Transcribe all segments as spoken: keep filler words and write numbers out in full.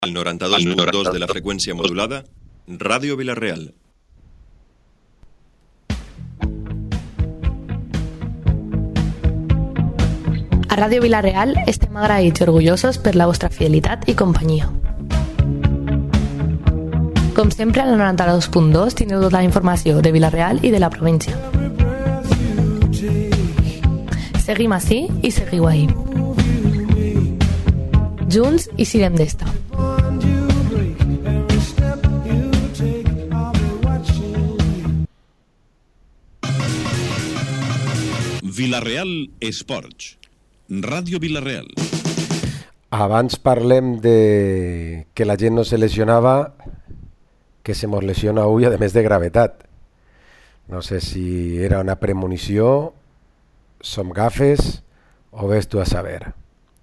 Al noranta-dos punt dos de la freqüència modulada, Ràdio Vila-real. A Ràdio Vila-real estem agraïts i orgullosos per la vostra fidelitat i companyia. Com sempre, al noranta-dos punt dos teniu tota la informació de Vila-real i de la província. Seguim ací i seguiu ahí. Junts i siguem d'esta. Vila-real Esports, Ràdio Vila-real. Abans parlem de que la gent no se lesionava, que se mos lesiona avui, a més de gravetat. No sé si era una premonició, som gafes o ves tu a saber.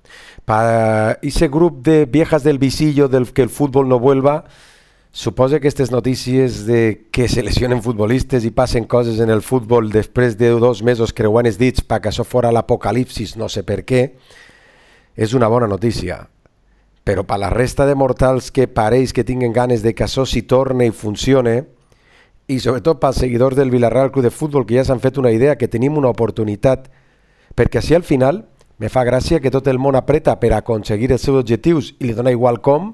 Para ese grup de viejas del visillo del que el fútbol no vuelva, suposo que aquestes notícies de que se lesionen futbolistes i passen coses en el futbol després de dos mesos creuant els dits perquè això fora l'apocalipsis, no sé per què, és una bona notícia. Però per la resta de mortals que pareix que tinguen ganes de que això s'hi torne i funcione, i sobretot pels seguidors del Vila-real Club de Futbol, que ja s'han fet una idea, que tenim una oportunitat, perquè així al final me fa gràcia que tot el món apreta per aconseguir els seus objectius i li dona igual com,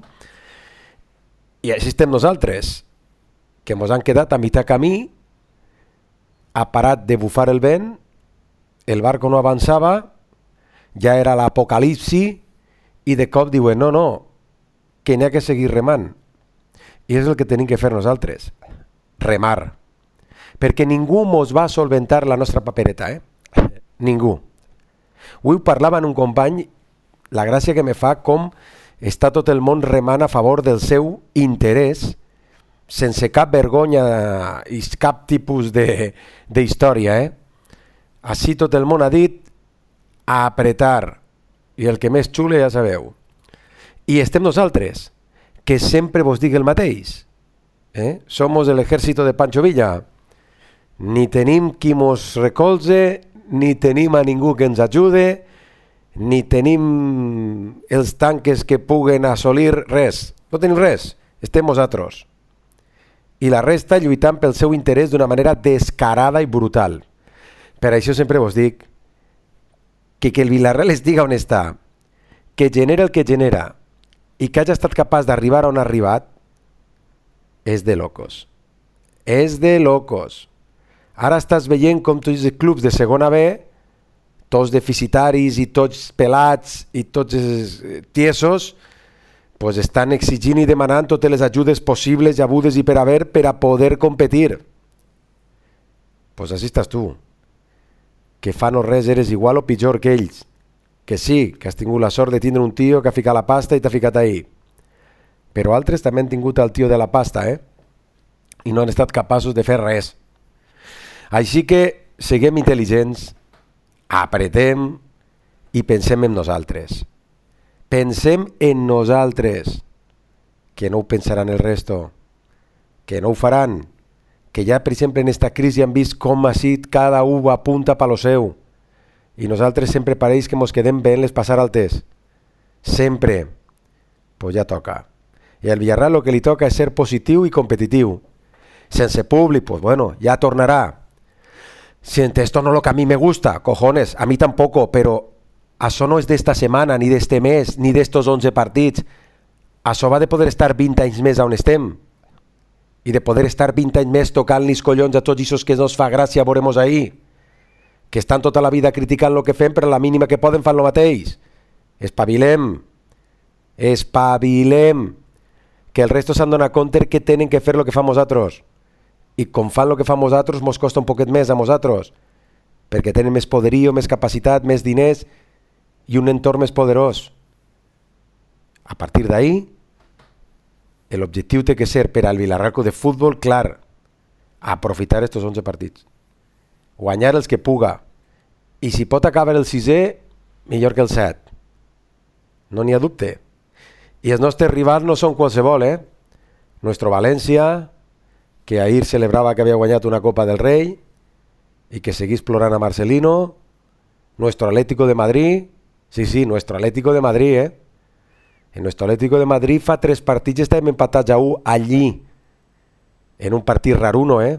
i així estem nosaltres, que mos han quedat a mitjà camí, ha parat de bufar el vent, el barco no avançava, ja era l'apocalipsi, i de cop diuen, no, no, que n'hi ha que seguir remant. I és el que tenim que fer nosaltres, remar. Perquè ningú mos va solventar la nostra papereta, eh? Ningú. Avui parlava en un company, la gràcia que me fa com està tot el món remant a favor del seu interès, sense cap vergonya i cap tipus d'història. Eh? Així tot el món ha dit a apretar, i el que més xule ja sabeu. I estem nosaltres, que sempre vos dic el mateix. Eh? Somos el ejército de Pancho Villa. Ni tenim qui mos recolze, ni tenim a ningú que ens ajude, ni tenim els tanques que puguen assolir res. No tenim res, estem nosaltres. I la resta lluitant pel seu interès d'una manera descarada i brutal. Per això sempre vos dic que que el Vila-real es diga on està, que genera el que genera i que hagi estat capaç d'arribar on ha arribat, és de locos. És de locos. Ara estàs veient com tots els clubs de segona B, tots deficitaris i tots pelats i tots els tiesos, pues estan exigint i demanant totes les ajudes possibles i hagudes i per haver per a poder competir. Pues així estàs tu, que fa no res eres igual o pitjor que ells, que sí, que has tingut la sort de tindre un tio que ha ficat la pasta i t'ha ficat ahí, però altres també han tingut el tio de la pasta, eh? I no han estat capaços de fer res. Així que siguem intel·ligents, apretem i pensem en nosaltres. Pensem en nosaltres, que no ho pensaran el resto, que no ho faran, que ja per exemple en esta crisi han vist com així cada u apunta per lo seu i nosaltres sempre pareix que mos quedem ben les passar altes. Sempre. Pues ja toca. I al Villarreal el que li toca és ser positiu i competitiu. Sense públic, pues bueno, ja tornarà. Si esto no es lo que a mí me gusta, cojones, a mí tampoco, pero això no és d'esta setmana, ni d'este mes, ni d'estos onze partits. Això va de poder estar vint anys més on estem i de poder estar vint anys més tocant-li collons a tots aquests que nos fa gràcia veuremos ahí, que estan tota la vida criticant el que fem, però a la mínima que poden fan el mateix. Espavilem, espavilem, que el resto s'han donat compte que tenen que fer el que fem nosaltres. I com fan el que fem nosaltres, mos costa un poquet més a nosaltres, perquè tenen més poderío, més capacitat, més diners i un entorn més poderós. A partir d'ahí, l'objectiu té que ser per al Vila-real Club de Futbol, clar, aprofitar estos onze partits. Guanyar els que puga. I si pot acabar el sisè, millor que el set. No n'hi ha dubte. I els nostres rivals no són qualsevol, eh? Nuestro València, que ahir celebrava que havia guanyat una Copa del Rei i que seguís plorant a Marcelino, nuestro Atlético de Madrid, sí, sí, nuestro Atlético de Madrid, eh? En nuestro Atlético de Madrid fa tres partits estàvem empatats a u allí, en un partit raruno, eh?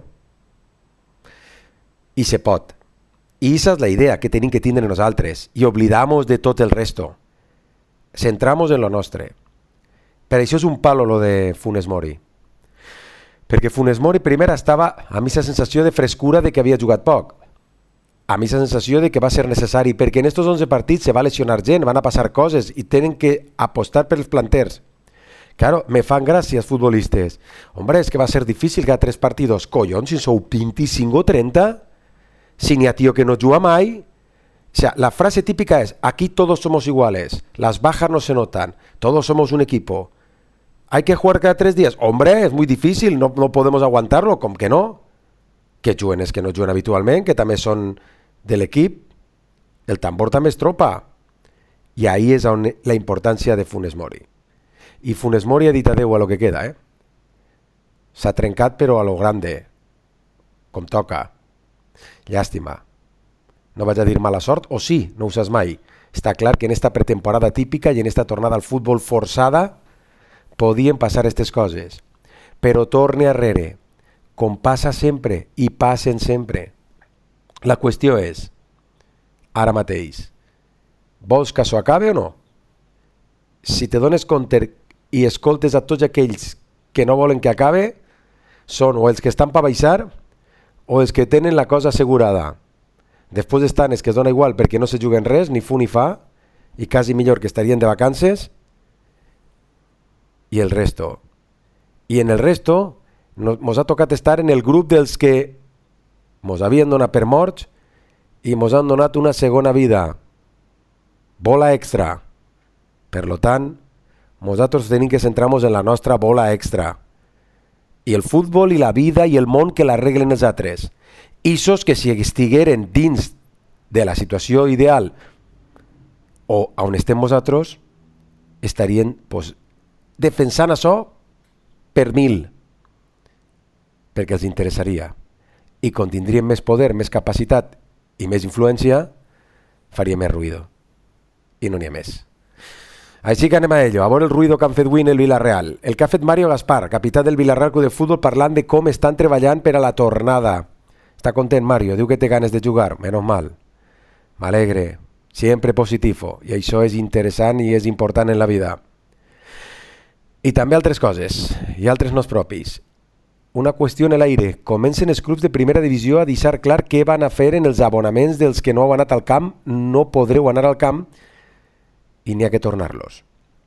I se pot. I esa és la idea que tenim que tindre nosaltres. I oblidamos de tot el resto. Centramos en lo nostre. Per això és un palo lo de Funes Mori. Perquè Funes Mori primer estava amb aquesta sensació de frescura de que havia jugat poc. Amb aquesta sensació de que va ser necessari, perquè en estos onze partits se va lesionar gent, van a passar coses i tenen que apostar per els planters. Claro, me fan gràcia els futbolistes. Hombre, és que va ser difícil cada tres partidos. Collons, si sou veinticinc o trenta, si n'hi ha tío que no juga mai. O sea, la frase típica es, aquí todos somos iguales, las bajas no se notan, todos somos un equipo. ¿Hay que jugar cada tres días? Hombre, es muy difícil, no, no podemos aguantarlo, com que no? Que juguen és que no juguen habitualment, que també són de l'equip. El tambor també es tropa. I ahí és on la importància de Funes Mori. I Funes Mori ha dit adeu a lo que queda, eh? S'ha trencat però a lo grande, com toca. Llàstima. No vaig a dir mala sort, o sí, no ho saps mai. Està clar que en esta pretemporada típica i en esta tornada al futbol forçada podien passar aquestes coses. Però torne arrere, com passa sempre, i passen sempre. La qüestió és, ara mateix, vols que això acabe o no? Si te dones compte i escoltes a tots aquells que no volen que acabe, són o els que estan per baixar o els que tenen la cosa assegurada. Després estan els que es dona igual perquè no se juguen res, ni fu ni fa, i quasi millor que estarien de vacances, i el resto. I en el resto nos, mos ha tocat estar en el grup dels que mos havien donat per morts i mos han donat una segona vida. Bola extra. Per lo tant, nosaltres tenim que centrar-nos en la nostra bola extra. I el futbol i la vida i el món que l'arreglen els altres. Ixos que si estigueren dins de la situació ideal o on estem nosaltres, estarien pues, defensant això per mil, perquè els interessaria. I com tindrien més poder, més capacitat i més influència, faria més ruïdo. I no n'hi ha més. Així que anem a ello, a veure el ruïdo que han fet avui en el Villarreal. El que ha fet Mario Gaspar, capità del Villarreal Club de Futbol, parlant de com estan treballant per a la tornada. Està content Mario, diu que té ganes de jugar, menos mal. M'alegre, sempre positivo, i això és interessant i és important en la vida. I també altres coses, i altres nos propis. Una qüestió en l'aire, comencen els clubs de primera divisió a deixar clar què van a fer en els abonaments dels que no heu anat al camp, no podreu anar al camp, i n'hi ha que tornar-los.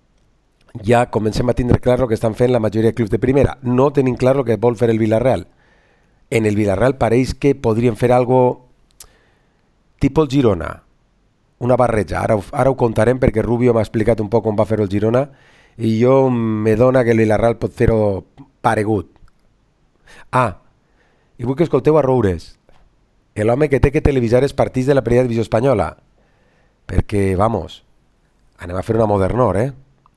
Ja comencem a tindre clar el que estan fent la majoria de clubs de primera. No tenim clar el que vol fer el Villarreal. En el Villarreal pareix que podrien fer algo tipus el Girona. Una barreja. Ara, ara ho contarem perquè Rubio m'ha explicat un poc com va fer el Girona i jo me dona que el Villarreal pot fer-ho paregut. Ah, i vull que escolteu a Roures, l'home que té que televisar els partits de la primera divisió espanyola. Perquè, vamos, anem a fer una modernor, eh?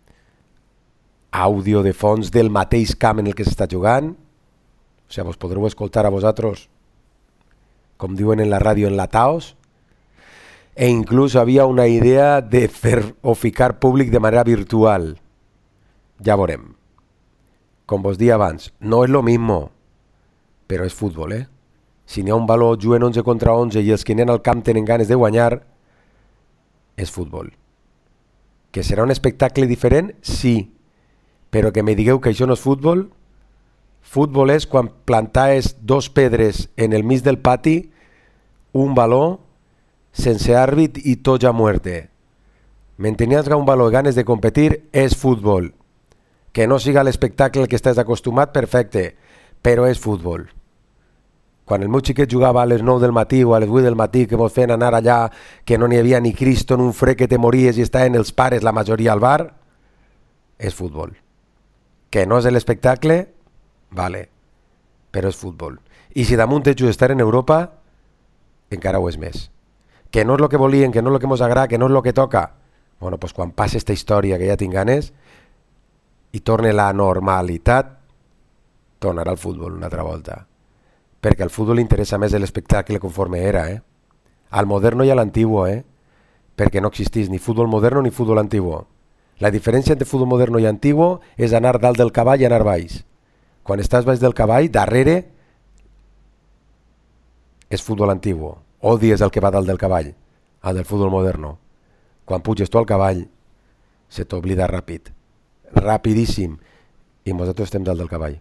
Àudio de fons del mateix camp en el que s'està jugant. O sigui, vos podreu escoltar a vosaltres, com diuen en la ràdio, enlataos. E inclús havia una idea de fer o ficar públic de manera virtual. Ja veurem. Com vos dia abans, no és lo mismo, però és futbol, eh? Si n'hi ha un valor, juguen onze contra onze i els que n'hi ha al camp tenen ganes de guanyar, és futbol. Que serà un espectacle diferent? Sí. Però que me digueu que això no és futbol? Futbol és quan plantaes dos pedres en el mig del pati, un baló, sense àrbit i tot ja muerte. Mantenies un valor i ganes de competir, és futbol. Que no siga l'espectacle que estàs acostumat, perfecte, però és futbol. Quan el meu xiquet jugava a les nou del matí o a les vuit del matí, que mos feien anar allà, que no n'hi havia ni Cristo en un fred que te mories i estaven els pares, la majoria al bar, és futbol. Que no és l'espectacle, vale, però és futbol. I si damunt ets estar en Europa, encara ho és més. Que no és el que volien, que no és el que mos agrada, que no és el que toca. Bueno, doncs quan passi aquesta història que ja tinc ganes i torne la normalitat, tornarà al futbol una altra volta. Perquè al futbol interessa més l'espectacle conforme era, eh? Al moderno i a l'antiguo, eh? Perquè no existís ni futbol moderno ni futbol antiguo. La diferència entre futbol moderno i antiguo és anar dalt del cavall i anar baix. Quan estàs baix del cavall, darrere és futbol antiguo. Odies el que va dalt del cavall, el del futbol moderno. Quan puges tu al cavall, se t'oblida ràpid, rapidíssim, i nosaltres estem dalt del cavall.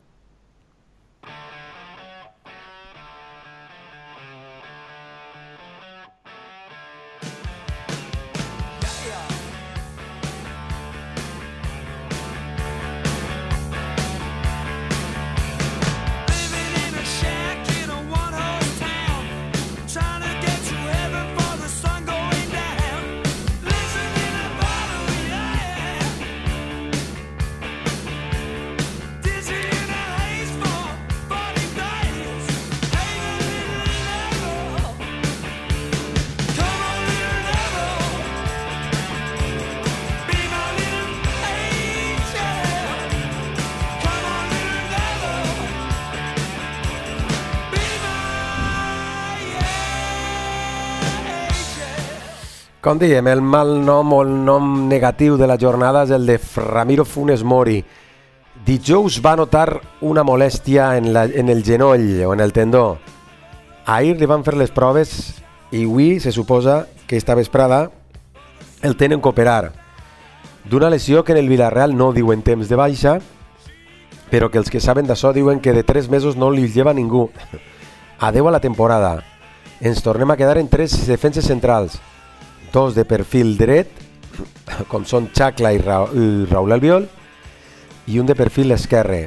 Com dèiem, el mal nom o el nom negatiu de la jornada és el de Ramiro Funes Mori. Dijous va notar una molèstia en, la, en el genoll o en el tendó. Ahir li van fer les proves i avui se suposa que esta vesprada el tenen que operar. D'una lesió que en el Villarreal no diuen temps de baixa, però que els que saben d'això diuen que de tres mesos no li lleva ningú. Adeu a la temporada. Ens tornem a quedar en tres defenses centrals. Dos de perfil dret, com són Xacla i, Ra i Raúl Albiol, i un de perfil esquerre,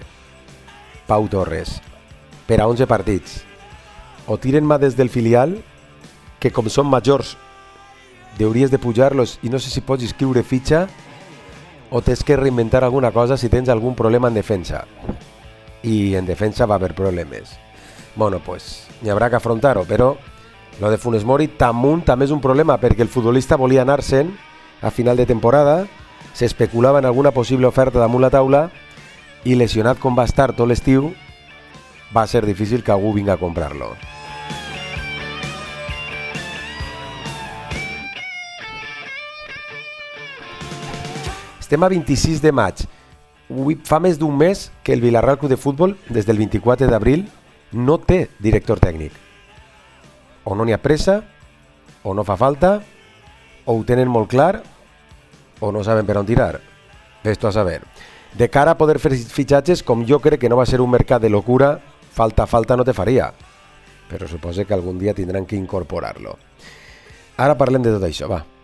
Pau Torres, per a onze partits. O tiren mà des del filial, que com són majors, hauries de pujar-los i no sé si pots inscriure fitxa, o tens que reinventar alguna cosa si tens algun problema en defensa. I en defensa va haver problemes. Bueno, pues, n'hi haurà que afrontar-ho, però lo de Funes Mori tamunt també és un problema perquè el futbolista volia anar-se'n a final de temporada, s'especulava en alguna possible oferta damunt la taula i lesionat com va estar tot l'estiu va ser difícil que algú vinga a comprar-lo. Estem a vint-i-sis de maig. Fa més d'un mes que el Villarreal Club de Futbol, des del vint-i-quatre d'abril, no té director tècnic. O no n'hi ha pressa, o no fa falta, o ho tenen molt clar, o no saben per on tirar. Ves-t'ho a saber. De cara a poder fer fitxatges, com jo crec que no va ser un mercat de locura, falta, falta no te faria. Però suposo que algun dia tindran que incorporar-lo. Ara parlem de tot això, va.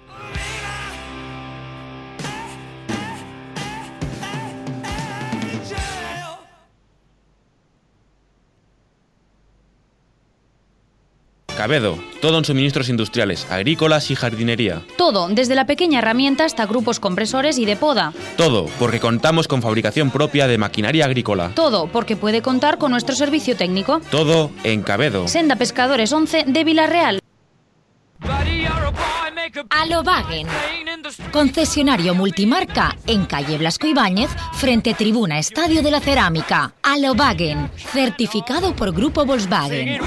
Cabedo, todo en suministros industriales, agrícolas y jardinería. Todo, desde la pequeña herramienta hasta grupos compresores y de poda. Todo, porque contamos con fabricación propia de maquinaria agrícola. Todo, porque puede contar con nuestro servicio técnico. Todo en Cabedo. Senda Pescadores once de Villarreal. Alobagen, concesionario multimarca en calle Blasco Ibáñez, frente Tribuna Estadio de la Cerámica. Alobagen, certificado por Grupo Volkswagen.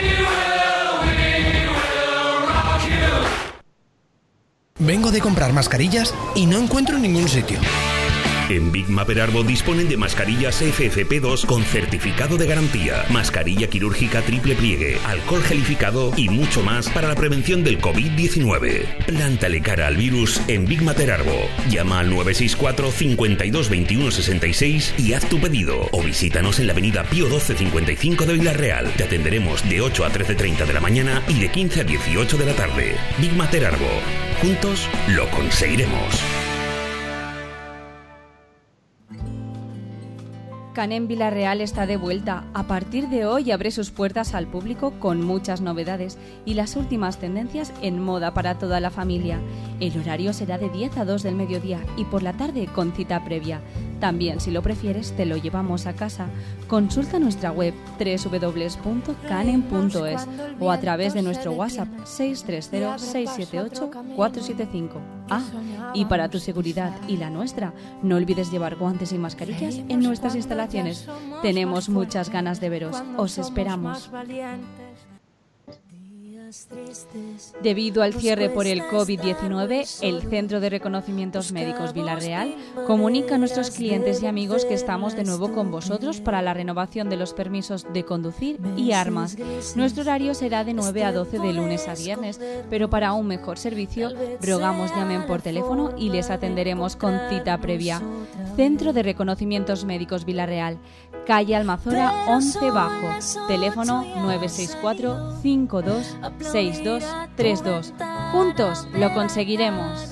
Vengo de comprar mascarillas y no encuentro en ningún sitio. En Big Maper Arbo disponen de mascarillas F F P dos con certificado de garantía, mascarilla quirúrgica triple pliegue, alcohol gelificado y mucho más para la prevención del COVID diecinueve. Plántale cara al virus en Big Maper Arbo. Llama al nueve seis cuatro, cincuenta y dos, veintiuno, sesenta y seis y haz tu pedido. O visítanos en la avenida Pío doce cincuenta y cinco de Villarreal. Te atenderemos de ocho a trece treinta de la mañana y de quince a dieciocho de la tarde. Big Maper Arbo. Juntos lo conseguiremos. Canem Villarreal está de vuelta. A partir de hoy abre sus puertas al público con muchas novedades y las últimas tendencias en moda para toda la familia. El horario será de diez a dos del mediodía y por la tarde con cita previa. También, si lo prefieres, te lo llevamos a casa. Consulta nuestra web doble u doble u doble u punto canem punto es o a través de nuestro WhatsApp seis tres cero, seis siete ocho, cuatro siete cinco. Ah, y para tu seguridad y la nuestra, no olvides llevar guantes y mascarillas en nuestras instalaciones. Tenemos muchas ganas de veros. Os esperamos. Debido al cierre por el COVID diecinueve, el Centro de Reconocimientos Médicos Vila-real comunica a nuestros clientes y amigos que estamos de nuevo con vosotros para la renovación de los permisos de conducir y armas. Nuestro horario será de nueve a doce de lunes a viernes, pero para un mejor servicio, rogamos llamen por teléfono y les atenderemos con cita previa. Centro de Reconocimientos Médicos Vila-real, calle Almazora once Bajo, teléfono nueve seis cuatro, cinco dos, seis dos tres dos. Juntos lo conseguiremos.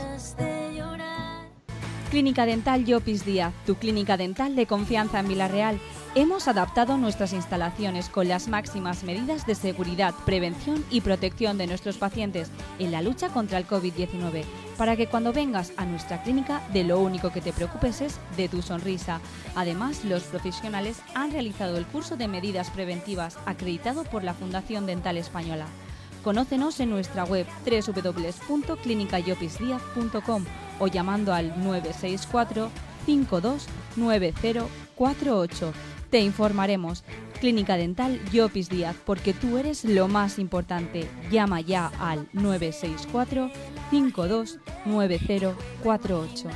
Clínica Dental Llopis Díaz, tu clínica dental de confianza en Vila-real. Hemos adaptado nuestras instalaciones con las máximas medidas de seguridad, prevención y protección de nuestros pacientes en la lucha contra el COVID diecinueve, para que cuando vengas a nuestra clínica de lo único que te preocupes es de tu sonrisa. Además, los profesionales han realizado el curso de medidas preventivas acreditado por la Fundación Dental Española. Conócenos en nuestra web doble u doble u doble u punto clínica llopis díaz punto com o llamando al nueve seis cuatro, cinco dos, nueve cero cuatro ocho. Te informaremos. Clínica Dental Llopis Díaz, porque tú eres lo más importante. Llama ya al nueve seis cuatro, cinco dos, nueve cero cuatro ocho.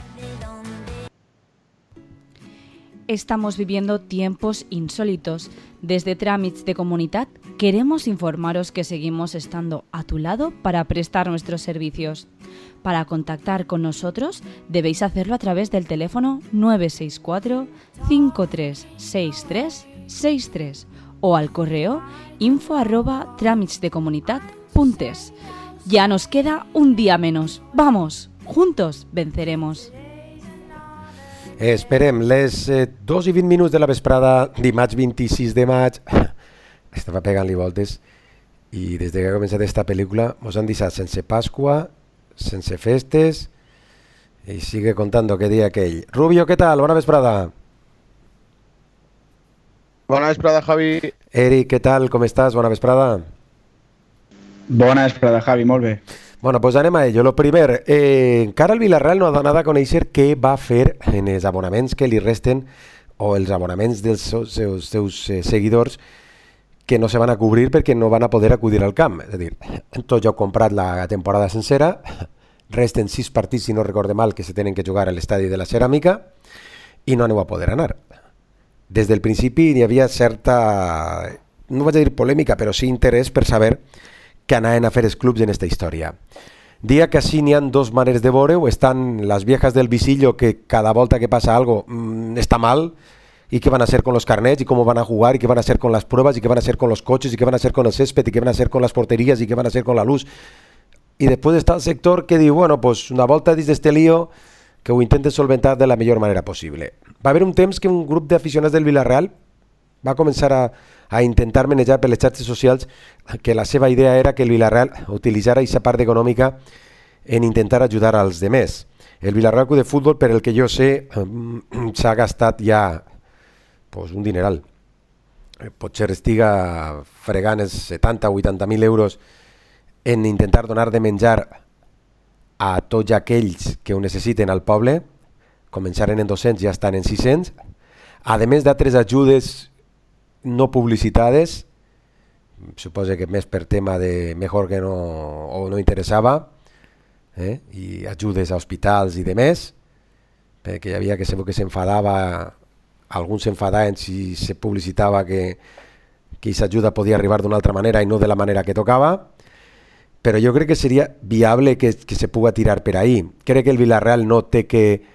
Estamos viviendo tiempos insólitos. Desde Tràmits de Comunitat queremos informaros que seguimos estando a tu lado para prestar nuestros servicios. Para contactar con nosotros debéis hacerlo a través del teléfono nueve seis cuatro, cinco tres seis tres seis tres o al correo info arroba tramitsdecomunitat punt es. Ya nos queda un día menos. ¡Vamos! Juntos venceremos. Esperem, les eh, dos i vint minuts de la vesprada, dimarts vint-i-sis de maig, estava pegant-li voltes, i des que ha començat esta pel·lícula mos han deixat sense Pasqua, sense festes, i sigue contando que dia aquell. Rubio, què tal? Bona vesprada. Bona vesprada, Javi. Eric, què tal? Com estàs? Bona vesprada. Bona vesprada, Javi, molt bé. Bueno, pues anem a ello. Lo primer, eh, encara el Vila-real no ha donat a conèixer què va fer en els abonaments que li resten o els abonaments dels seus, seus, seus eh, seguidors que no se van a cobrir perquè no van a poder acudir al camp. És a dir, tots ja heu comprat la temporada sencera, resten sis partits, si no recorde mal, que se tenen que jugar a l'estadi de la Ceràmica i no aneu a poder anar. Des del principi hi havia certa, no vaig a dir polèmica, però sí interès per saber que anaven a fer els clubs en esta història. Dia que sí n'hi ha dos maneres de veure-ho, estan les viejas del visillo que cada volta que passa algo mmm, està mal, y qué van a hacer con los carnets, y cómo van a jugar, y qué van a hacer con las pruebas, y qué van a hacer con los coches, y qué van a hacer con el césped, y qué van a hacer con las porterías, y qué van a hacer con la luz. Y después está el sector que diu, bueno, pues una volta dins d'este lío que ho intenten solventar de la millor manera possible. Va haver un temps que un grup d'aficionats del Vila-real va començar a, a intentar manejar per les xarxes socials que la seva idea era que el Vila-real utilitzara aquesta part econòmica en intentar ajudar als demés. El Vila-real Club de Futbol, per el que jo sé, s'ha gastat ja pues, un dineral. Potser estiga fregant els setanta o vuitanta mil euros en intentar donar de menjar a tots aquells que ho necessiten al poble. Començaren en dos-cents, ja estan en sis-cents. A més d'altres ajudes no publicitades, suposo que més per tema de mejor que no o no interessava, eh? I ajudes a hospitals i demés, perquè hi havia que segur que s'enfadava, alguns s'enfadaven si se publicitava que que aquesta ajuda podia arribar d'una altra manera i no de la manera que tocava, però jo crec que seria viable que, que se puga tirar per ahí. Crec que el Vila-real no té que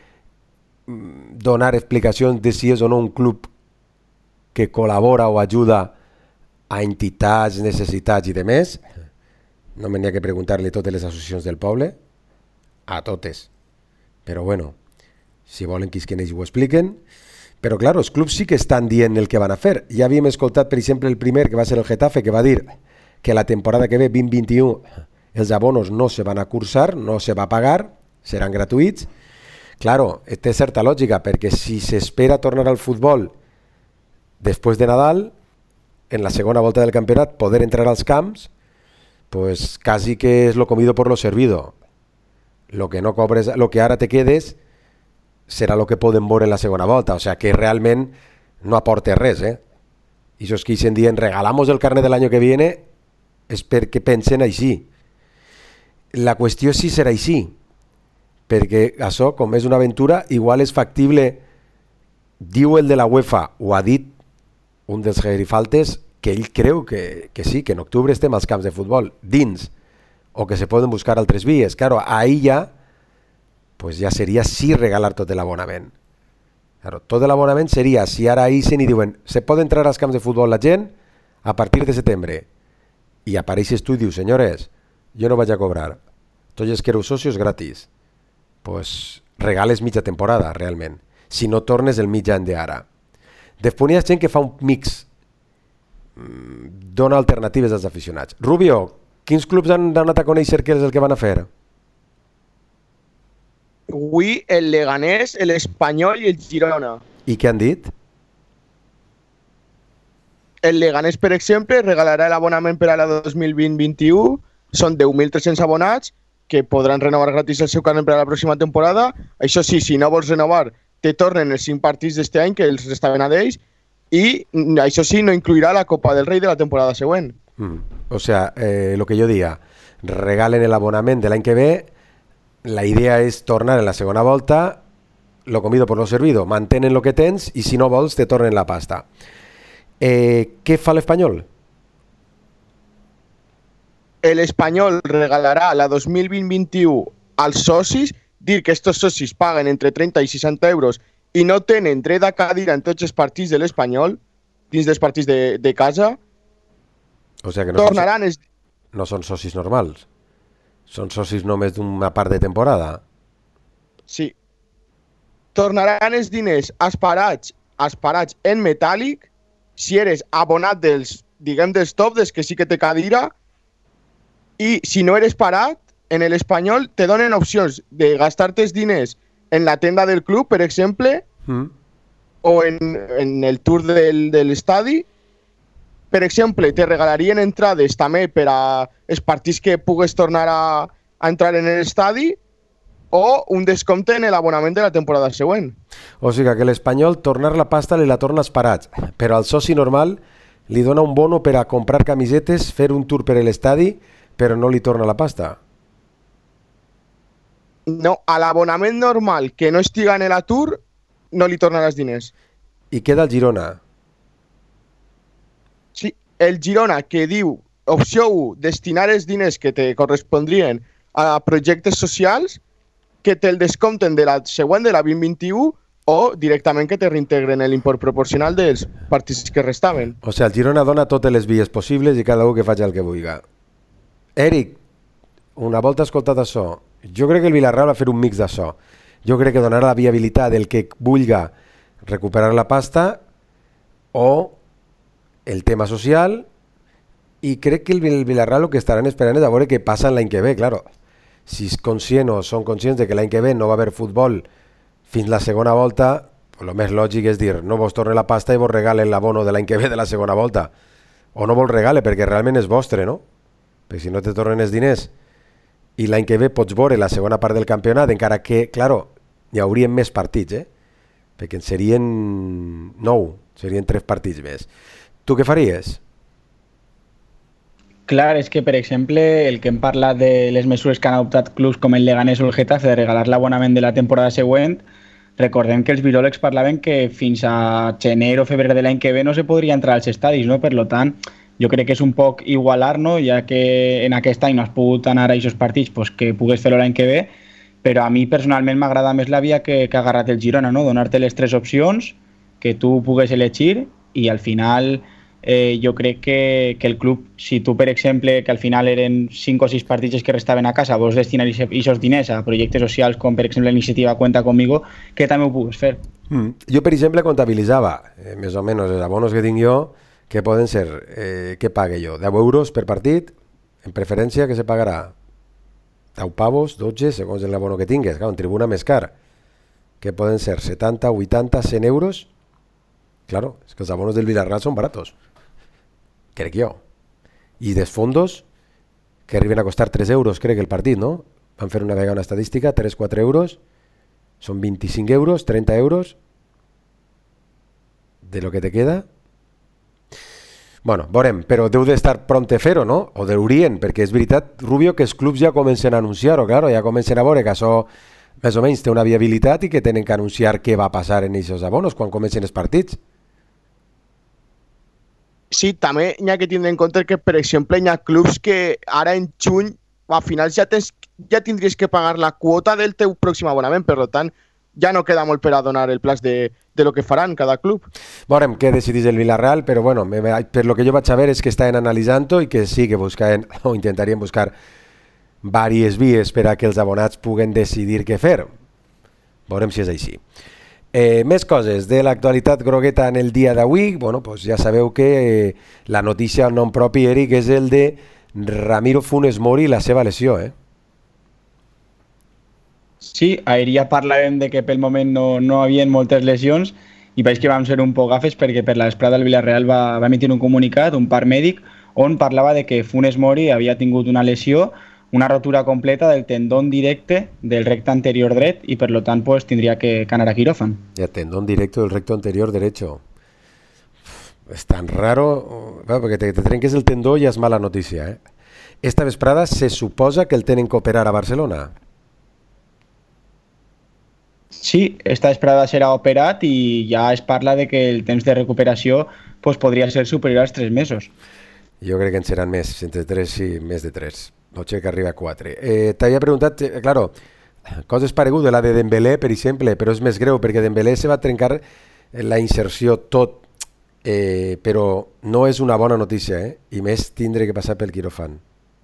donar explicacions de si és o no un club que col·labora o ajuda a entitats, necessitats i demés. No m'hi ha que preguntar-li a totes les associacions del poble, a totes. Però bueno, si volen que ells ho expliquen. Però clar, els clubs sí que estan dient el que van a fer. Ja havíem escoltat, per exemple, el primer, que va ser el Getafe, que va dir que la temporada que ve, vint vint-i-u, els abonos no se van a cursar, no se va a pagar, seran gratuïts. Claro, té certa lògica, perquè si s'espera tornar al futbol després de Nadal, en la segona volta del campionat, poder entrar als camps, pues quasi que és lo comido por lo servido. Lo que no cobres, lo que ara te quedes serà lo que poden veure en la segona volta, o sea que realment no aporta res, eh? I això és que dicen dient, regalamos el carnet del año que viene, és perquè pensen així. La qüestió és si serà així, perquè això, com és una aventura, igual és factible, diu el de la UEFA, ho ha dit un dels gerifaltes, que ell creu que, que sí, que en octubre estem als camps de futbol, dins, o que se poden buscar altres vies. Claro, ahí ja, pues ja seria sí regalar tot l'abonament. Claro, tot l'abonament seria, si ara ixen i diuen, se pot entrar als camps de futbol la gent a partir de setembre, i apareixes tu i dius, senyores, jo no vaig a cobrar, tots els que éreu socios gratis, pues regales mitja temporada, realment, si no tornes el mig any d'ara. Després hi ha gent que fa un mix, dona alternatives als aficionats. Rubio, quins clubs han anat a conèixer què és el que van a fer? Avui el Leganés, l'Espanyol i el Girona. I què han dit? El Leganés, per exemple, regalarà l'abonament per a la dos mil vint vint u. Són deu mil tres-cents abonats que podran renovar gratis el seu carnet per a la pròxima temporada. Això sí, si no vols renovar, te tornen els cinc partits d'este any que els restaven a d'ells i això sí, no incluirà la Copa del Rei de la temporada següent. Mm. O sea, eh, lo que yo diga, regalen el abonament de l'any que ve, la idea és tornar en la segona volta, lo comido por lo servido, mantenen lo que tens i si no vols te tornen la pasta. Eh, què fa l'Espanyol? L'Espanyol regalarà la dos mil vint vint u als socis, dir que estos socis paguen entre trenta i seixanta euros i no tenen dret a cadira en tots els partits de l'Espanyol, dins dels partits de, de casa. O sea que no tornaran són, es... no són socis normals, són socis només d'una part de temporada. Sí. Tornaran els diners esperats, esperats en metàl·lic si eres abonat dels, diguem, dels top, dels que sí que té cadira, i si no eres parat, en l'Espanyol te donen opcions de gastar-te els diners en la tenda del club, per exemple, mm. o en, en el tour del, de l'estadi. Per exemple, te regalarien entrades també per a els partits que pugues tornar a, a entrar en l'estadi o un descompte en l'abonament de la temporada següent. O sigui que l'Espanyol tornar la pasta li la torna als parats, però al soci normal li dona un bono per a comprar camisetes, fer un tour per l'estadi, però no li torna la pasta. No, a l'abonament normal que no estiga en l'atur no li tornaràs diners. I queda el Girona? Sí, el Girona, que diu, opció u, destinar els diners que te correspondrien a projectes socials, que te'l descompten de la següent, de la vint vint u, o directament que te reintegren l'import proporcional dels partits que restaven. O sigui, el Girona dona totes les vies possibles i cada un que faci el que vulgui. Eric, una volta escoltat això, jo crec que el Villarreal va fer un mix d'això. Jo crec que donarà la viabilitat del que vulgui recuperar la pasta o el tema social, i crec que el Villarreal el que estaran esperant és a veure què passa l'any que ve, claro. Si és conscient o són conscients de que l'any que ve no va haver futbol fins la segona volta, pues el més lògic és dir, no vos torne la pasta i vos regalen l'abono de l'any que ve de la segona volta. O no vos regale perquè realment és vostre, no? Perquè si no te tornen els diners i l'any que ve pots veure la segona part del campionat, encara que, claro, hi haurien més partits, eh? Perquè en serien nou, serien tres partits més. Tu què faries? Clar, és que, per exemple, el que hem parlat de les mesures que han adoptat clubs com el Leganés o el Getafe de regalar l'abonament de la temporada següent, recordem que els viròlegs parlaven que fins a gener o febrer de l'any que ve no se podria entrar als estadis, no? Per tant, jo crec que és un poc igualar, no? Ja que en aquest any no has pogut anar a aquests partits, pues que pugues fer-ho l'any que ve, però a mi personalment m'agrada més la via que, que ha agarrat el Girona, no? Donar-te les tres opcions, que tu pugues elegir i al final... Eh, jo crec que, que el club, si tu, per exemple, que al final eren cinc o sis partits que restaven a casa, vols destinar aquests diners a projectes socials com, per exemple, l'iniciativa Cuenta Conmigo, que també ho pugues fer. Mm. Jo, per exemple, comptabilitzava, eh, més o menys, els abonos que tinc jo, que poden ser, eh, què pague jo? deu euros per partit, en preferència que se pagarà deu pavos, dotze, segons l'abono que tingues, clar, en tribuna més car, que poden ser setanta, vuitanta, cent euros. Claro, és que els abonos del Villarreal són baratos, crec jo. I dels fondos, que arriben a costar tres euros, crec, el partit, no? Van fer una vegada una estadística, tres a quatre euros, són vint-i-cinc euros, trenta euros, de lo que te queda. Bueno, veurem, però deu d'estar pront a fer-ho, no? O deurien, perquè és veritat, Rubio, que els clubs ja comencen a anunciar-ho, claro, ja comencen a veure que això més o menys té una viabilitat i que tenen que anunciar què va passar en aquests abonos quan comencen els partits. Sí, també hi ha que tindre en compte que, per exemple, hi ha clubs que ara en juny, a finals ja, tens, ja tindries que pagar la quota del teu pròxim abonament, per tant, ja no queda molt per a donar el plaç de, de lo que faran cada club. Veurem què decidís el Villarreal, però bueno, me, per lo que jo vaig a veure és que estaven analitzant-ho i que sí que buscaven, o intentarien buscar diverses vies per a que els abonats puguen decidir què fer. Veurem si és així. Eh, més coses de l'actualitat grogueta en el dia d'avui. Bueno, pues ja sabeu que eh, la notícia en nom propi, Eric, és el de Ramiro Funes Mori i la seva lesió, eh? Sí, ahir ja parlàvem de que pel moment no, no hi havia moltes lesions i veig que vam ser un poc gafes perquè per la vesprada el Villarreal va, va emitir un comunicat, un part mèdic, on parlava de que Funes Mori havia tingut una lesió, una rotura completa del tendón directe del recte anterior dret i per lo tant pues, tindria que, que anar a quiròfan. El tendón directo del recto anterior derecho. Es tan raro, bueno, perquè te, te trenques el tendó ja és mala notícia, eh? Esta vesprada se suposa que el tenen que operar a Barcelona. Sí, esta vesprada serà operat i ja es parla de que el temps de recuperació pues, podria ser superior als tres mesos. Jo crec que en seran més, entre tres i més de tres. No sé que arriba a quatre. Eh, T'havia preguntat, eh, claro, coses paregudes, la de Dembélé, per exemple, però és més greu perquè Dembélé se va trencar la inserció tot, eh, però no és una bona notícia, eh? I més tindre que passar pel quiròfan.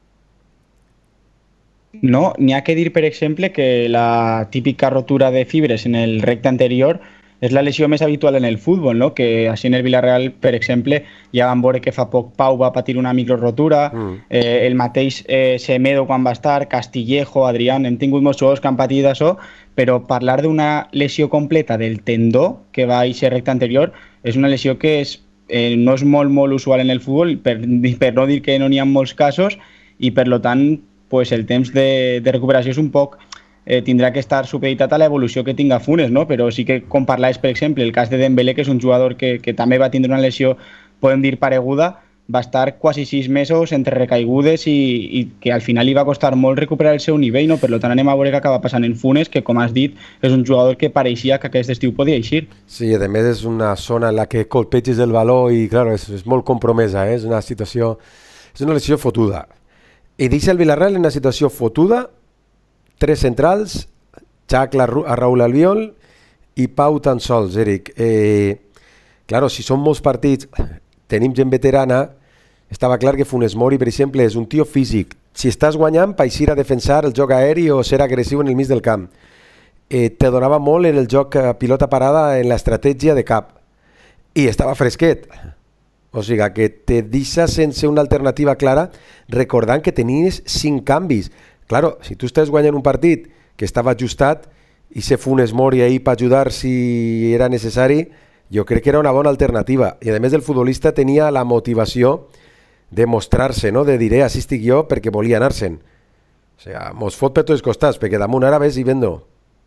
No, n'hi ha que dir, per exemple, que la típica rotura de fibres en el recte anterior és la lesió més habitual en el futbol, no? Que així en el Villarreal, per exemple, ja vam veure que fa poc Pau va patir una microrotura, mm. eh, el mateix eh, Semedo quan va estar, Castillejo, Adrián, hem tingut molts jugadors que han patit això, però parlar d'una lesió completa del tendó que va a aquest recte anterior és una lesió que és, eh, no és molt, molt usual en el futbol, per, per no dir que no n'hi ha molts casos, i per lo tant pues el temps de, de recuperació és un poc, eh, tindrà que estar supeditat a l'evolució que tinga Funes, no? Però sí que com parlaves, per exemple, el cas de Dembélé, que és un jugador que, que també va tindre una lesió, podem dir, pareguda, va estar quasi sis mesos entre recaigudes i, i que al final li va costar molt recuperar el seu nivell, no? Per tant anem a veure què acaba passant en Funes, que com has dit, és un jugador que pareixia que aquest estiu podia eixir. Sí, a més és una zona en la que colpeges el valor i, clar, és, és molt compromesa, eh? És una situació, és una lesió fotuda. I deixa el Villarreal en una situació fotuda, tres centrals, Xac a Raúl Albiol i Pau tan sols, Eric. Eh, claro, si són molts partits, tenim gent veterana, estava clar que Funes Mori, per exemple, és un tio físic. Si estàs guanyant, paixir a defensar el joc aeri o ser agressiu en el mig del camp. Eh, te donava molt en el joc pilota parada en l'estratègia de cap. I estava fresquet. O sigui, que te deixa sense una alternativa clara, recordant que tenies cinc canvis. Claro, si tu estàs guanyant un partit que estava ajustat i se Funes Mori ahí per ajudar si era necessari, jo crec que era una bona alternativa. I a més el futbolista tenia la motivació de mostrar-se, no? De dir, eh, així estic jo perquè volia anar-se'n. O sigui, mos fot per tots els costats, perquè damunt ara ves i vendo.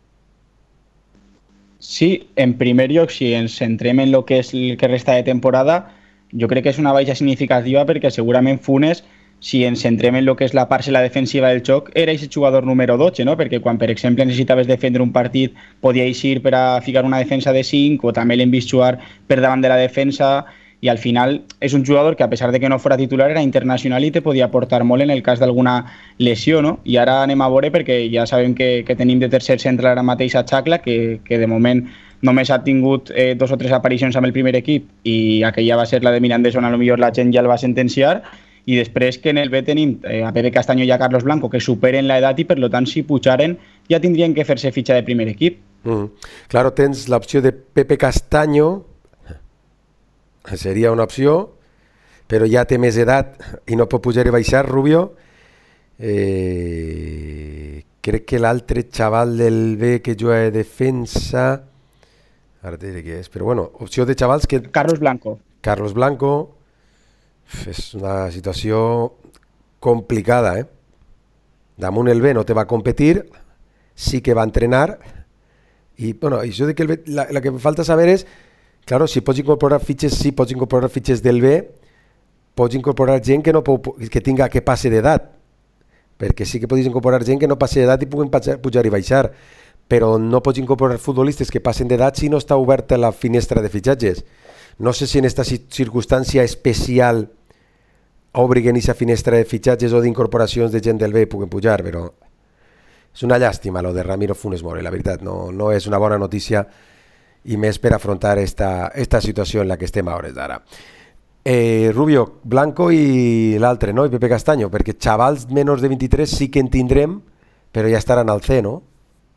Sí, en primer lloc, si ens centrem en el que és el que resta de temporada, jo crec que és una baixa significativa perquè segurament Funes, si ens centrem en el que és la parcel·la defensiva del joc, era aquest jugador número dotze, no? Perquè quan, per exemple, necessitaves defendre un partit, podia eixir per a ficar una defensa de cinc, o també l'hem vist jugar per davant de la defensa, i al final és un jugador que, a pesar de que no fora titular, era internacional i te podia aportar molt en el cas d'alguna lesió, no? I ara anem a veure, perquè ja sabem que, que tenim de tercer central ara mateix a Xacla, que, que de moment només ha tingut eh, dos o tres aparicions amb el primer equip i aquella va ser la de Mirandés on a lo millor la gent ja el va sentenciar, i després que en el B tenim eh, a Pepe Castaño i a Carlos Blanco que superen l'edat i per lo tant si pujaren ja tindrien que fer-se fitxa de primer equip. Mm. Claro, tens l'opció de Pepe Castaño, seria una opció, però ja té més edat i no pot pujar i baixar, Rubio. Eh, crec que l'altre xaval del B que juga de defensa... Ara te diré què és, però bueno, opció de xavals que... Carlos Blanco. Carlos Blanco, és una situació complicada, eh? Damunt el B no te va competir, sí que va entrenar, i bueno, això de que el B, la, la que falta saber és, claro, si pots incorporar fitxes, sí pots incorporar fitxes del B, pots incorporar gent que, no pou, que tinga que passe d'edat, perquè sí que podis incorporar gent que no passi d'edat i puguen pujar i baixar, però no pots incorporar futbolistes que passen d'edat si no està oberta la finestra de fitxatges. No sé si en aquesta circumstància especial obriguen aquesta finestra de fitxatges o d'incorporacions de gent del B i puguen pujar, però és una llàstima lo de Ramiro Funes Mori, la veritat, no, no és una bona notícia i més per afrontar esta, esta situació en la que estem a hores d'ara. Eh, Rubio, Blanco i l'altre, no? I Pepe Castaño, perquè xavals menors de vint-i-tres sí que en tindrem, però ja estaran al C, no?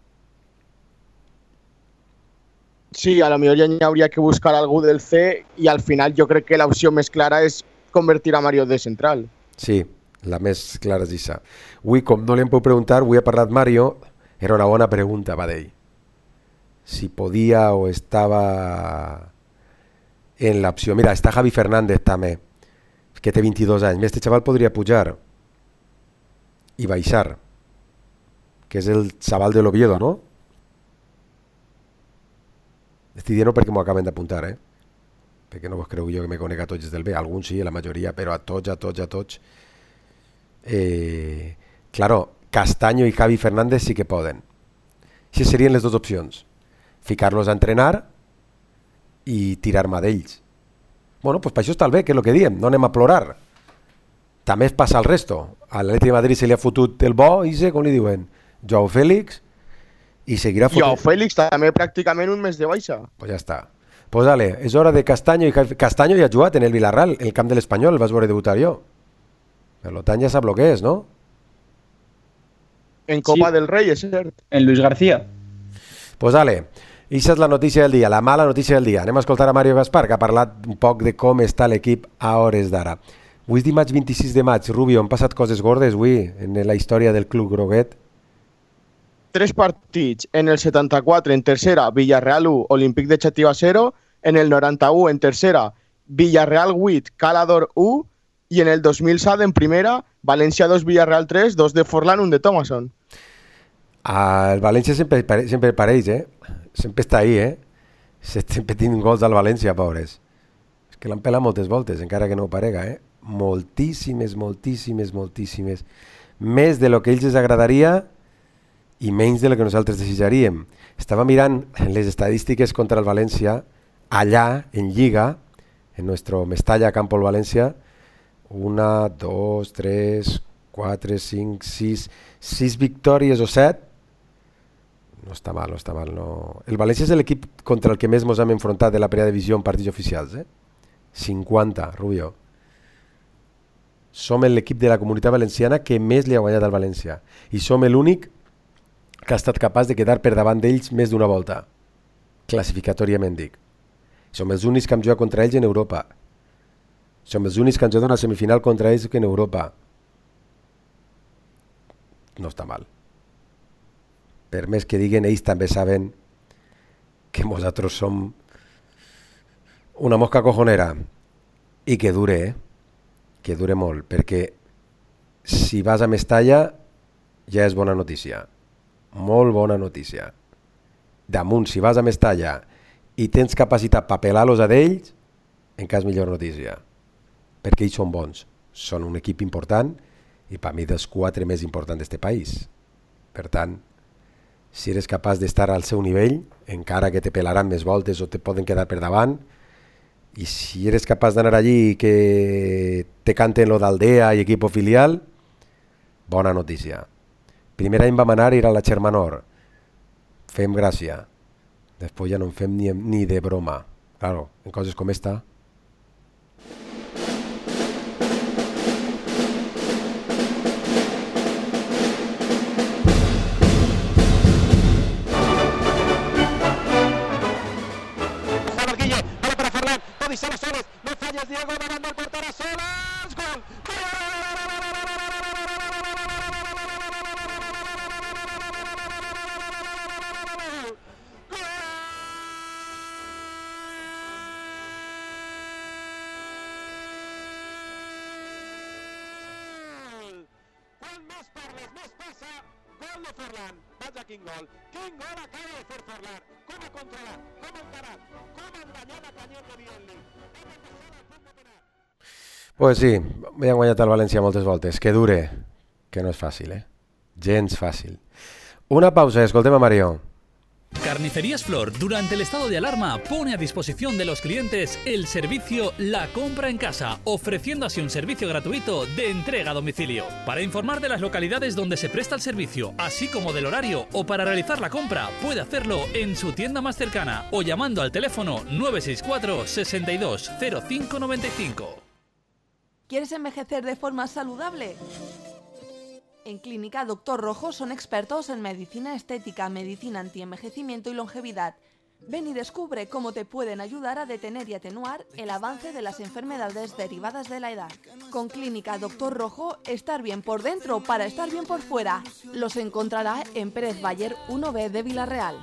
Sí, a lo mejor ya habría que buscar algo del C y al final yo creo que la opción más clara es convertir a Mario de central. Sí, la més clara és això. Avui, com no li em puc preguntar, avui ha parlat Mario, era una bona pregunta, va d'ell. Si podia o estava en l'opció. Mira, està Javi Fernández també, que té vint-i-dos anys. Este xaval podria pujar i baixar, que és el xaval de l'Oviedo, no? Estic dient perquè m'ho acaben d'apuntar, eh? Perquè no vos creu jo que me conec a tots del B. Alguns sí, la majoria, però a tots, a tots, a tots. Eh, claro, Castaño i Javi Fernández sí que poden. Així serien les dues opcions. Ficar-los a entrenar i tirar-me d'ells. Bueno, pues per això està el bé, que és el que diem, no anem a plorar. També es passa al resto. A l'Atlètic de Madrid se li ha fotut el bo, i sé, com li diuen, Joao Félix, i seguirà fotut... Joao Félix també pràcticament un mes de baixa. Pues ja està. Pues dale, és hora de Castaño i Castaño ja ha jugat en el Villarreal, el camp de l'Espanyol, el vas veure debutar jo. Per tant ja sap el que és, no? En Copa Sí. del Rey, és cert. En Luis García. Pues dale, aquesta és la notícia del dia, la mala notícia del dia. Anem a escoltar a Mario Gaspar, que ha parlat un poc de com està l'equip a hores d'ara. Avui és dimarts vint-i-sis de maig. Rubio, han passat coses gordes avui en la història del club groguet. Tres partits. En el setanta-quatre, en tercera, Villarreal u, Olímpic de Xàtiva zero. En el noranta-u, en tercera, Villarreal vuit, Calador u. I en el dos mil set, en primera, València dos, Villarreal tres, dos de Forlán, un de Thomason. Ah, el València sempre, sempre pareix, eh? Sempre està ahí, eh? Sempre tinc gols al València, pobres. És que l'han pelat moltes voltes, encara que no ho parega, eh? Moltíssimes, moltíssimes, moltíssimes. Més de lo que ells els agradaria i menys de lo que nosaltres desitjaríem. Estava mirant les estadístiques contra el València allà, en Lliga, en nuestro Mestalla Campo el València, una, dos, tres, quatre, cinc, sis, sis victòries o set. No està mal, no està mal. No. El València és l'equip contra el que més ens hem enfrontat de la primera divisió en partits oficials. Eh? cinquanta, Rubio. Som l'equip de la Comunitat Valenciana que més li ha guanyat al València. I som l'únic que ha estat capaç de quedar per davant d'ells més d'una volta. Classificatòriament dic. Som els únics que hem jugat contra ells en Europa. Som els únics que han jugat una semifinal contra ells en Europa. No està mal. Per més que diguen, ells també saben que nosaltres som una mosca cojonera i que dure, eh? Que dure molt, perquè si vas a Mestalla ja és bona notícia. Molt bona notícia. Damunt, si vas a Mestalla i tens capacitat per pelar-los a d'ells, encara és millor notícia. Perquè ells són bons. Són un equip important i per mi dels quatre més importants d'este país. Per tant, si eres capaç d'estar al seu nivell, encara que te pelaran més voltes o te poden quedar per davant, i si eres capaç d'anar allí i que te canten lo d'Aldea i equipo filial, bona notícia. Primer any vam anar i era la Xermanor. Fem gràcia. Després ja no en fem ni, ni de broma. Claro, en coses com esta... Pues sí, hem guanyat el València moltes voltes. Que dure, que no és fàcil, eh? Gens fàcil. Una pausa, escoltem a Mario. Carnicerías Flor, durante el estado de alarma, pone a disposición de los clientes el servicio La Compra en Casa, ofreciendo así un servicio gratuito de entrega a domicilio. Para informar de las localidades donde se presta el servicio, así como del horario, o para realizar la compra, puede hacerlo en su tienda más cercana o llamando al teléfono nueve seis cuatro, sesenta y dos, cero cinco noventa y cinco. ¿Quieres envejecer de forma saludable? En Clínica Doctor Rojo son expertos en medicina estética, medicina antienvejecimiento y longevidad. Ven y descubre cómo te pueden ayudar a detener y atenuar el avance de las enfermedades derivadas de la edad. Con Clínica Doctor Rojo, estar bien por dentro para estar bien por fuera. Los encontrará en Pérez Bayer uno B de Villarreal.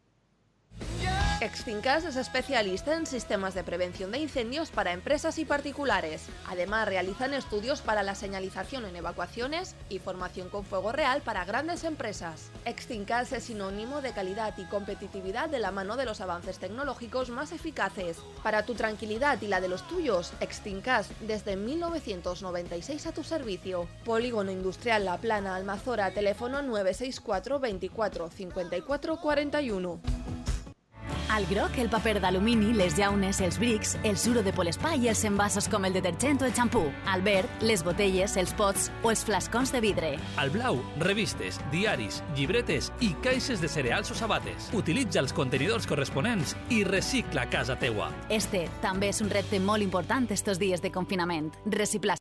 Extincas es especialista en sistemas de prevención de incendios para empresas y particulares. Además, realizan estudios para la señalización en evacuaciones y formación con fuego real para grandes empresas. Extincas es sinónimo de calidad y competitividad de la mano de los avances tecnológicos más eficaces. Para tu tranquilidad y la de los tuyos, Extincas desde mil novecientos noventa y seis a tu servicio. Polígono Industrial La Plana, Almazora, teléfono nueve seis cuatro, veinticuatro, cincuenta y cuatro, cuarenta y uno. Al groc, el paper d'alumini, les llaunes, els brics, el suro de polespa i els envasos com el detergent o el xampú. Al verd, les botelles, els pots o els flascons de vidre. Al blau, revistes, diaris, llibretes i caixes de cereals o sabates. Utilitza els contenidors corresponents i recicla casa teua. Este també és un repte molt important estos dies de confinament. Reciclar.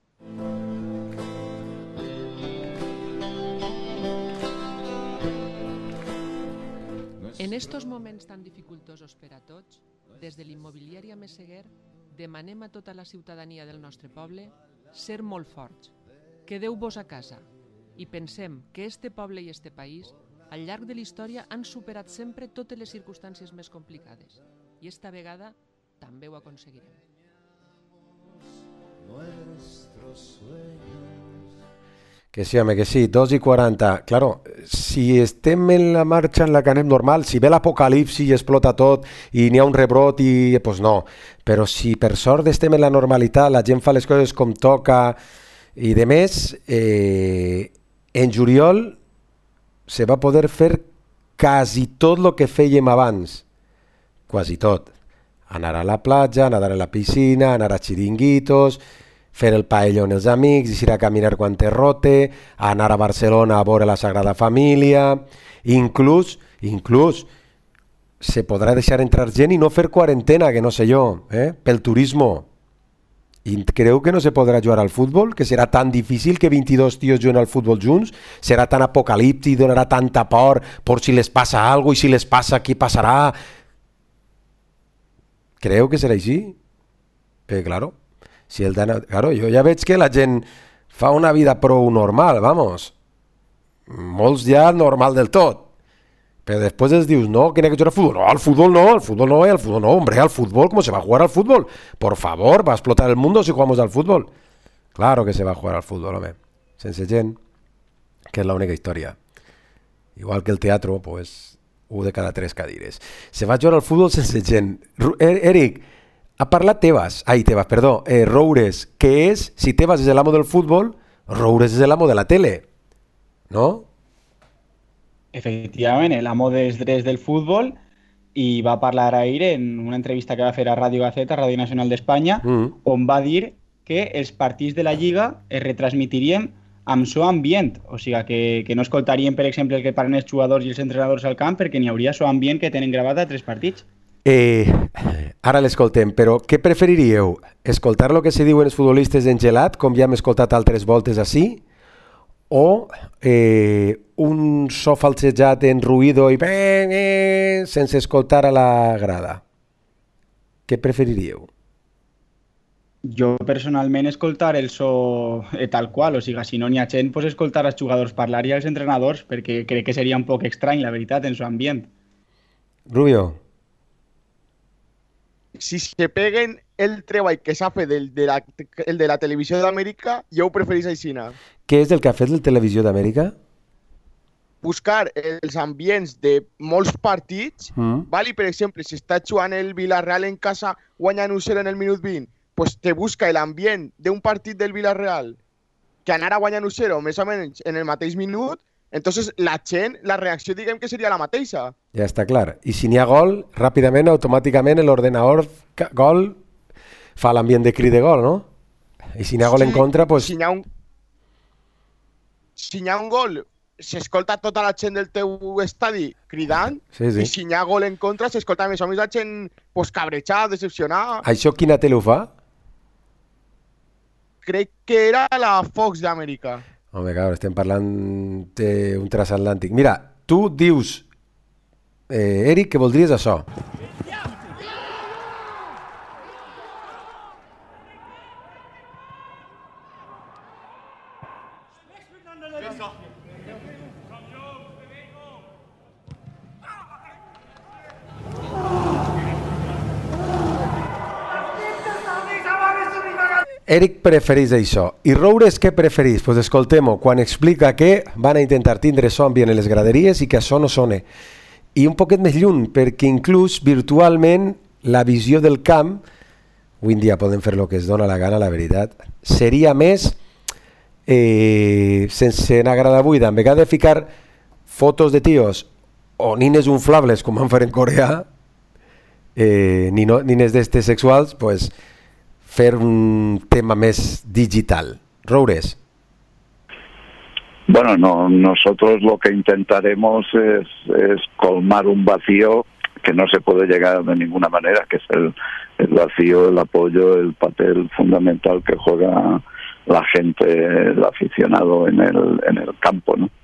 En estos moments tan dificultosos per a tots, des de l'immobiliària Meseguer demanem a tota la ciutadania del nostre poble ser molt forts. Quedeu-vos a casa i pensem que este poble i este país al llarg de la història han superat sempre totes les circumstàncies més complicades i esta vegada també ho aconseguirem. Que sí, home, que sí, dos i quaranta. Claro, si estem en la marxa en la que anem normal, si ve l'apocalipsi i explota tot i n'hi ha un rebrot i... pues no. Però si per sort estem en la normalitat, la gent fa les coses com toca i de més, eh, en juliol se va poder fer quasi tot el que fèiem abans. Quasi tot. Anar a la platja, anar a la piscina, anar a xiringuitos, fer el paelló amb els amics, ir a caminar quan te rote, anar a Barcelona a veure la Sagrada Família, inclús, inclús, se podrà deixar entrar gent i no fer quarantena, que no sé jo, eh? Pel turismo. I creu que no se podrà jugar al futbol? Que serà tan difícil que vint-i-dos tios juguen al futbol junts? Serà tan apocalíptic, donarà tanta por por si les passa algo i si les passa, què passarà? Creu que serà així? Perquè, claro, si el dana... claro, jo ja veig que la gent fa una vida prou normal, vamos. Molts ja normal del tot. Pero después les dius, no, que hay que jugar al fútbol. No, al fútbol no, al fútbol no, al fútbol no, hombre, al fútbol, ¿cómo se va a jugar al fútbol? Por favor, va a explotar el mundo si jugamos al fútbol. Claro que se va a jugar al fútbol, home. Sense gent, que és l'única història. Igual que el teatro, pues, u de cada tres cadires. Se va a jugar al fútbol sense gent. Eric, ha parlat Tebas, ai, Tebas, perdó, eh, Roures, que és, si Tebas és l'amo del futbol, Roures és l'amo de la tele, no? Efectivament, l'amo dels drets del futbol, i va parlar ahir en una entrevista que va fer a Ràdio Gaceta, Ràdio Nacional d'Espanya, mm. on va dir que els partits de la Lliga es retransmitirien amb so ambient, o sigui que, que no escoltarien, per exemple, el que parlen els jugadors i els entrenadors al camp, perquè n'hi hauria so ambient que tenen gravat a tres partits. Eh, ara l'escoltem, però què preferiríeu? Escoltar el que se diuen els futbolistes en gelat, com ja hem escoltat altres voltes així, o eh, un so falsejat en ruïdo i eh, sense escoltar a la grada? Què preferiríeu? Jo personalment escoltar el so eh, tal qual, o sigui, si no n'hi ha gent, pues escoltar els jugadors parlar i els entrenadors, perquè crec que seria un poc estrany, la veritat, en su ambient. Rubio. Si se peguen el treball que s'ha fet del, de la, el de la Televisió d'Amèrica, jo ho preferís aixina. Què és el que ha fet la Televisió d'Amèrica? Buscar els ambients de molts partits, mm. val? I per exemple, si està jugant el Villarreal en casa guanyant un zero en el minut vint, pues te busca l'ambient d'un partit del Villarreal que anara guanyant u zero més o menys en el mateix minut, entonces la gent, la reacció diguem que seria la mateixa. Ja està clar. I si n'hi ha gol, ràpidament, automàticament, l'ordenador gol fa l'ambient de crit de gol, no? I si n'hi ha gol Sí, en contra, pues... Si n'hi ha un, si n'hi ha un gol, s'escolta tota la gent del teu estadi cridant, Sí, sí. i si n'hi ha gol en contra, s'escolta més o menys la gent pues, cabrejada, decepcionada. Això quina tele ho fa? Crec que era la Fox d'Amèrica. Home, clar, estem parlant d'un transatlàntic. Mira, tu dius, eh, Eric, que voldries això. Eric preferís això. I Roures, què preferís? Pues escoltem-ho, quan explica que van a intentar tindre son ambient en les graderies i que això no sone. I un poquet més lluny, perquè inclús virtualment la visió del camp, avui en dia podem fer el que es dona la gana, la veritat, seria més, eh, sense anar a grada buida, en vegada de ficar fotos de tios o nines inflables, com van fer en Corea, eh, ni no, nines d'estes sexuals, pues, fer un tema més digital. Roures. Bueno, no, nosotros lo que intentaremos es, es colmar un vacío que no se puede llegar de ninguna manera, que es el, el vacío, el apoyo, el papel fundamental que juega la gente, el aficionado en el, en el campo, ¿no?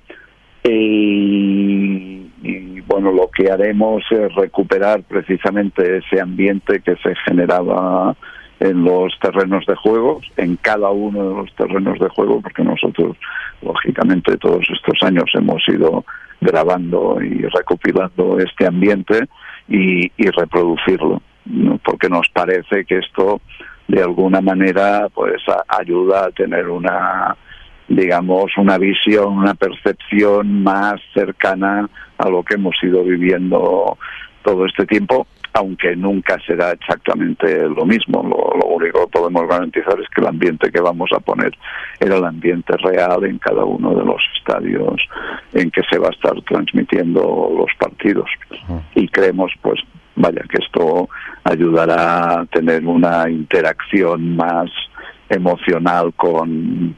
Y, y bueno, lo que haremos es recuperar precisamente ese ambiente que se generaba en los terrenos de juego, en cada uno de los terrenos de juego, porque nosotros, lógicamente, todos estos años hemos ido grabando y recopilando este ambiente y, y reproducirlo, ¿no? Porque nos parece que esto, de alguna manera, pues a, ayuda a tener una, digamos, una visión, una percepción más cercana a lo que hemos ido viviendo todo este tiempo, aunque nunca será exactamente lo mismo. Lo, lo único que podemos garantizar es que el ambiente que vamos a poner era el ambiente real en cada uno de los estadios en que se va a estar transmitiendo los partidos. Y creemos, pues, vaya, que esto ayudará a tener una interacción más emocional con,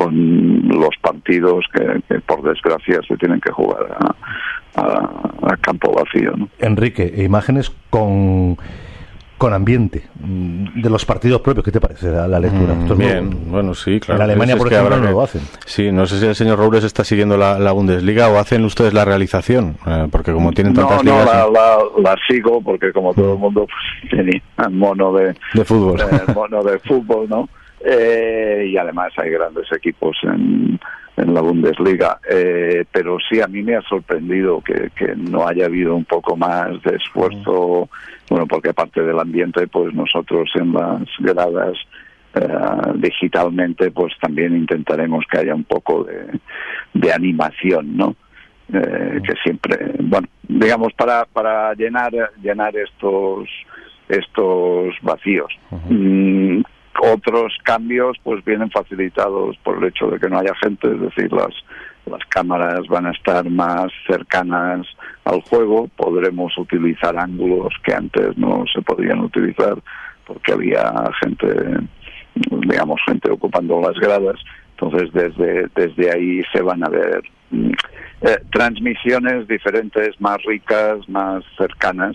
con los partidos que, que, por desgracia, se tienen que jugar a, a, a campo vacío, ¿no? Enrique, imágenes con, con ambiente de los partidos propios, ¿qué te parece la, la lectura? Mm, bien, muy, bueno, sí, claro. En Alemania, es, es por que ejemplo, no que, lo hacen. Sí, no sé si el señor Roures está siguiendo la, la Bundesliga o hacen ustedes la realización, eh, porque como tienen tantas no, ligas... No, la, la, la sigo porque como todo el mundo pues, tenía mono de, de fútbol, eh, mono de fútbol, ¿no? Eh, y además hay grandes equipos en, en la Bundesliga, eh, pero sí, a mí me ha sorprendido que, que no haya habido un poco más de esfuerzo, bueno, porque aparte del ambiente, pues nosotros en las gradas eh, digitalmente, pues también intentaremos que haya un poco de, de animación, ¿no? Eh, que siempre, bueno, digamos, para, para llenar, llenar estos, estos vacíos. Uh-huh. Mm, Otros cambios pues vienen facilitados por el hecho de que no haya gente, es decir, las, las cámaras van a estar más cercanas al juego, podremos utilizar ángulos que antes no se podían utilizar porque había gente, digamos, gente ocupando las gradas, entonces desde, desde ahí se van a ver eh, transmisiones diferentes, más ricas, más cercanas,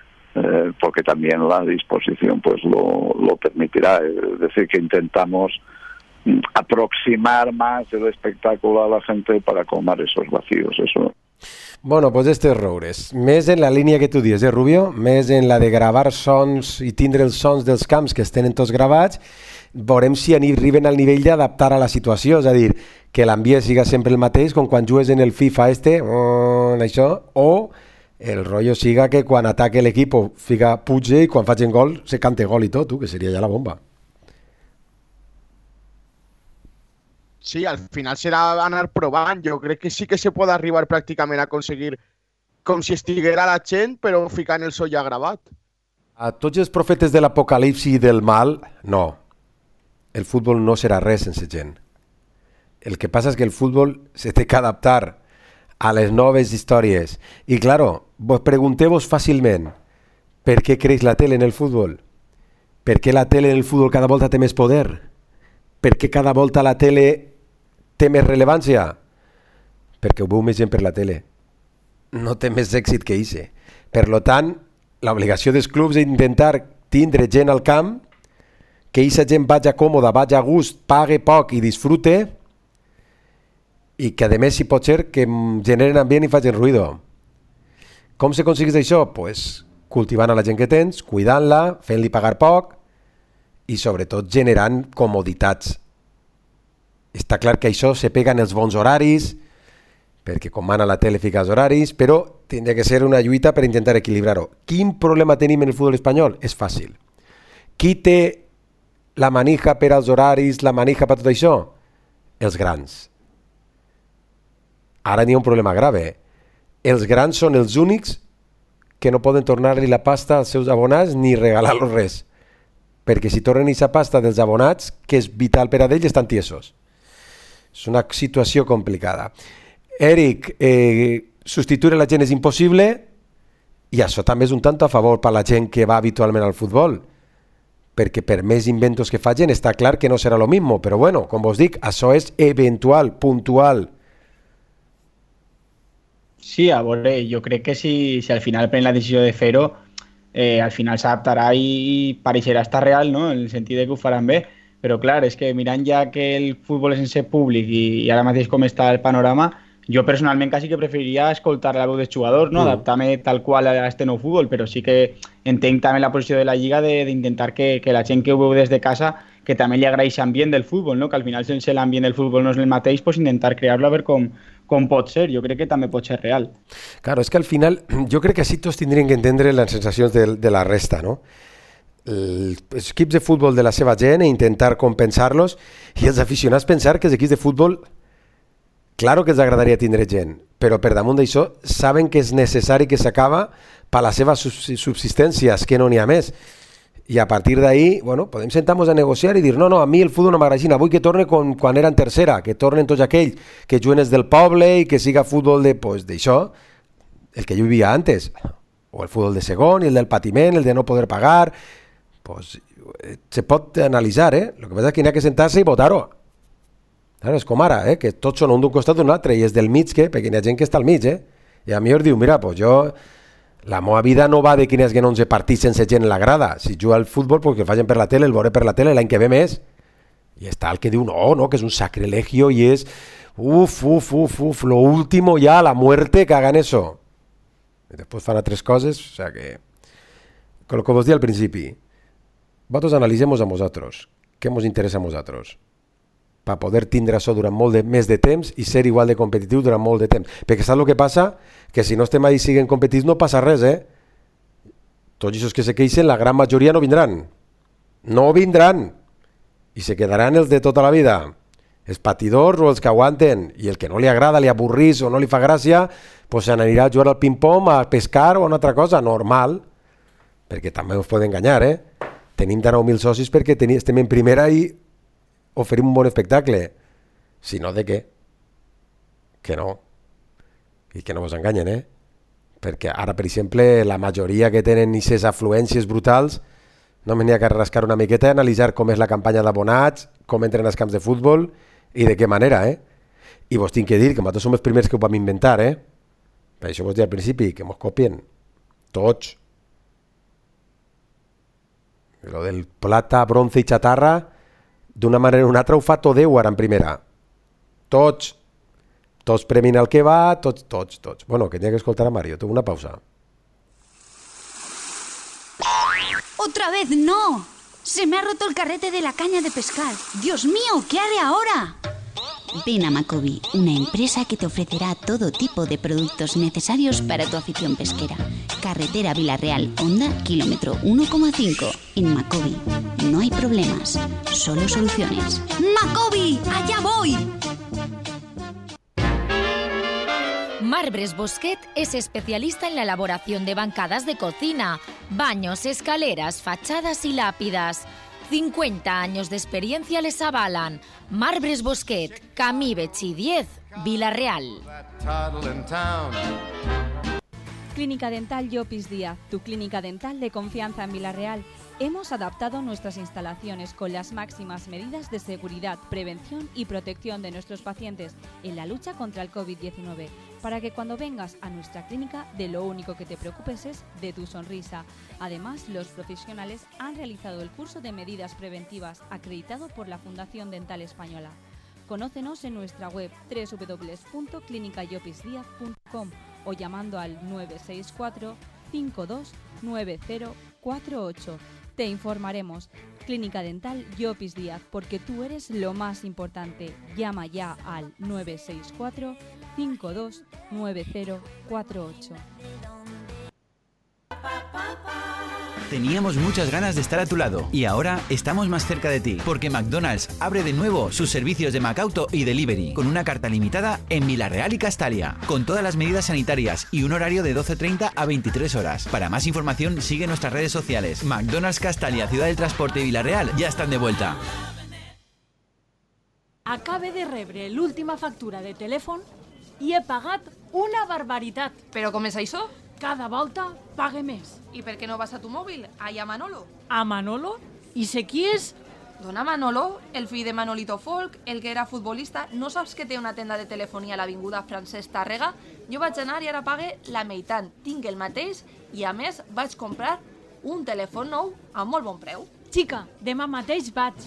Eh, porque también la disposición pues lo, lo permitirá, es decir, que intentamos mm, aproximar más el espectáculo a la gente para colmar esos vacíos, eso. Bueno, pues este és Roures, més en la línia que tu dius, eh, Rubio? Més en la de gravar sons i tindre els sons dels camps que estenen tots gravats, veurem si arriben al nivell d'adaptar a la situació, és a dir, que l'ambient siga sempre el mateix, com quan jugues en el FIFA este, oh, això, o el rollo siga que quan ataque l'equip fica puge i quan facin gol se cante gol i tot, tu, que seria ja la bomba. Sí, al final serà anar provant. Jo crec que sí que se pot arribar pràcticament a aconseguir com si estiguera la gent, però ficant el so ja gravat. A tots els profetes de l'apocalipsi i del mal, no. El futbol no serà res sense gent. El que passa és que el futbol se té que adaptar a les noves històries. I, claro, vos pregunteu-vos fàcilment per què creix la tele en el futbol? Per què la tele en el futbol cada volta té més poder? Per què cada volta la tele té més rellevància? Perquè ho veu més gent per la tele. No té més èxit que ixe. Per lo tant, l'obligació dels clubs és intentar tindre gent al camp, que aquesta gent vagi còmoda, vagi a gust, pague poc i disfrute, i que a més, si pot ser, que generen ambient i facin ruïdo. Com s'aconsegueix això? Pues, cultivant a la gent que tens, cuidant-la, fent-li pagar poc i sobretot generant comoditats. Està clar que això se pega en els bons horaris, perquè com mana la tele fica els horaris, però tindria que ser una lluita per intentar equilibrar-ho. Quin problema tenim en el futbol espanyol? És fàcil. Qui té la manija per als horaris, la manija per tot això? Els grans. Ara n'hi ha un problema grave. Els grans són els únics que no poden tornar-li la pasta als seus abonats ni regalar-los res. Perquè si tornen aquesta pasta dels abonats, que és vital per a ells, estan tiesos. És una situació complicada. Eric, eh, substituir la gent és impossible i això també és un tant a favor per la gent que va habitualment al futbol, perquè per més inventos que facin està clar que no serà lo mismo, però bueno, com vos dic, això és eventual, puntual. Sí, a veure, jo crec que si, si al final pren la decisió de fer-ho, eh, al final s'adaptarà i pareixerà estar real, no? En el sentit de que ho faran bé, però clar, és que mirant ja que el futbol és sense públic i, i ara mateix com està el panorama, jo personalment quasi que preferiria escoltar la veu dels jugadors, no? Mm. Adaptar-me tal qual a este nou futbol, però sí que entenc també la posició de la Lliga d'intentar que, que la gent que ho veu des de casa que també li agraeix l'ambient del futbol, no? Que al final sense l'ambient del futbol no és el mateix, pues intentar crear-lo a veure com, com pot ser. Jo crec que també pot ser real. Claro, és que al final jo crec que així tots tindrien que entendre les sensacions de, de la resta, no? Els equips de futbol de la seva gent e intentar compensar-los i els aficionats pensar que els equips de futbol claro que els agradaria tindre gent, però per damunt d'això saben que és necessari que s'acaba per la seva subsistència, és que no n'hi ha més. I a partir d'ahí, bueno, podem sentar-nos a negociar i dir, no, no, a mi el futbol no m'agrada, vull que torni com quan era en tercera, que tornen tots aquells que juguen des del poble i que siga futbol de, pues, d'això, el que jo vivia antes, o el futbol de segon, i el del patiment, el de no poder pagar, pues, se pot analitzar, eh? El que passa és que n'hi ha que sentar-se i votar-ho. Claro, és com ara, eh? Que tots són un d'un costat d'un altre, i és del mig, que, perquè hi ha gent que està al mig, eh? I a mi us diu, mira, pues jo... La meva vida no va de quines que onze partits sense gent en la grada. Si juga al futbol, pues que el facin per la tele, el veuré per la tele, l'any que ve més. I està el que diu, no, no, que és un sacrilegio i és, uf, uf, uf, uf, lo último ya, la muerte, que hagan eso. I després fan altres coses, o sea que... Con lo que vos di al principi, vosaltres analitzem-nos a nosaltres, què ens interessa a nosaltres, per poder tindre això durant molt de, més de temps i ser igual de competitiu durant molt de temps. Perquè saps el que passa? Que si no estem ahí i siguen competits no passa res, eh? Tots els que se queixen, la gran majoria no vindran. No vindran. I se quedaran els de tota la vida. Els patidors o els que aguanten. I el que no li agrada, li avorrís o no li fa gràcia, pues s'anirà a jugar al ping-pong, a pescar o una altra cosa, normal. Perquè també us poden enganyar, eh? Tenim de nou mil socis perquè teni, estem en primera i oferim un bon espectacle. Si no, de què? Que no. I que no vos enganyen, eh? Perquè ara, per exemple, la majoria que tenen aquestes afluències brutals no me n'hi ha que rascar una miqueta i analitzar com és la campanya d'abonats, com entren als camps de futbol i de què manera, eh? I vos tinc que dir que nosaltres som els primers que ho vam inventar, eh? Per això vos dic al principi, que mos copien. Tots. Lo del plata, bronze i xatarra, d'una manera o una altra ho fa tot Déu ara en primera. Tots. Tots premin el que va, tots, tots, tots. Bueno, que tenia que escoltar a Mario. Tengo una pausa. ¡Otra vez no! Se me ha roto el carrete de la caña de pescar. ¡Dios mío! ¿Qué haré ahora? Ven a Macobi, una empresa que te ofrecerá todo tipo de productos necesarios para tu afición pesquera. Carretera Villarreal, Honda, kilómetro uno coma cinco. En Macobi no hay problemas, solo soluciones. ¡Macobi! ¡Allá voy! Marbres Bosquet es especialista en la elaboración de bancadas de cocina, baños, escaleras, fachadas y lápidas. cincuenta años de experiencia les avalan. Marbres Bosquet, Camí Betxí diez, Vila-real. Clínica Dental Llopis Díaz, tu clínica dental de confianza en Vila-real. Hemos adaptado nuestras instalaciones con las máximas medidas de seguridad, prevención y protección de nuestros pacientes en la lucha contra el COVID diecinueve, para que cuando vengas a nuestra clínica de lo único que te preocupes es de tu sonrisa. Además, los profesionales han realizado el curso de medidas preventivas acreditado por la Fundación Dental Española. Conócenos en nuestra web doble u doble u doble u punto clínica llopis díaz punto com o llamando al nueve seis cuatro, cinco dos nueve cero cuatro ocho. Te informaremos. Clínica Dental Llopis Díaz, porque tú eres lo más importante. Llama ya al nueve seis cuatro, cinco dos nueve cero cuatro ocho. Teníamos muchas ganas de estar a tu lado y ahora estamos más cerca de ti, porque McDonald's abre de nuevo sus servicios de McAuto y Delivery con una carta limitada en Vila-real y Castalia, con todas las medidas sanitarias y un horario de doce treinta a veintitrés horas. Para más información sigue nuestras redes sociales. McDonald's Castalia, Ciudad del Transporte y Vila-real ya están de vuelta. Acabe de rebre l'última factura de telèfon i he pagat una barbaritat. Però com és això? Cada volta pague més. I per què no vas a tu mòbil? Allà a Manolo. A Manolo? I sé qui és? Dona Manolo, el fill de Manolito Folk, el que era futbolista. No saps que té una tenda de telefonia a l'avinguda Francesc Tàrrega? Jo vaig anar i ara pague la meitat. Tinc el mateix i, a més, vaig comprar un telèfon nou a molt bon preu. Xica, demà mateix vaig.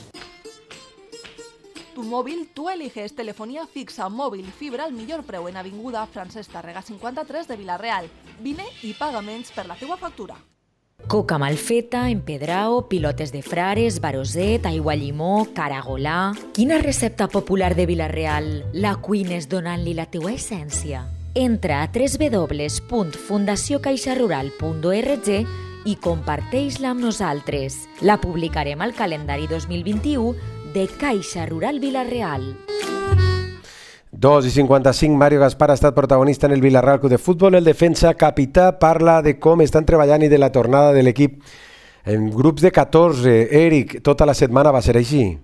Tu móvil, tú eliges telefonía fixa, móvil, fibra al millor preu en avinguda Francesc Tàrrega cinquanta-tres de Vila-real. Vine i paga menys per la teua factura. Coca malfeta, empedrao, pilotes de frares, baroset, aigua llimó, caragolà... Quina recepta popular de Vila-real la cuines donant-li la teua essència? Entra a doble u doble u doble u punt fundació caixa rural punt org i comparteix-la amb nosaltres. La publicarem al calendari dos mil vint-i-u de Caixa Rural Vila-real. dos i cinquanta-cinc, Mario Gaspar ha estat protagonista en el Vila-real Club de Futbol. El defensa capità parla de com estan treballant i de la tornada de l'equip en grups de catorze. Eric, tota la setmana va ser així?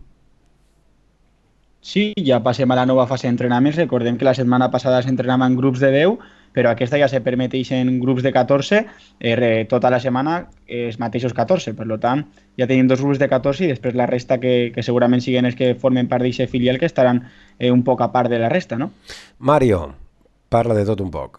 Sí, ja passem a la nova fase d'entrenaments. Recordem que la setmana passada s'entrenava en grups de deu, però aquesta ja se permeteix en grups de catorze, eh, tota la setmana els mateixos catorze. Per tant, ja tenim dos grups de catorze i després la resta que, que segurament siguen els que formen part d'aquest filial, que estaran eh, un poc a part de la resta, ¿no? Mario, parla de tot un poc.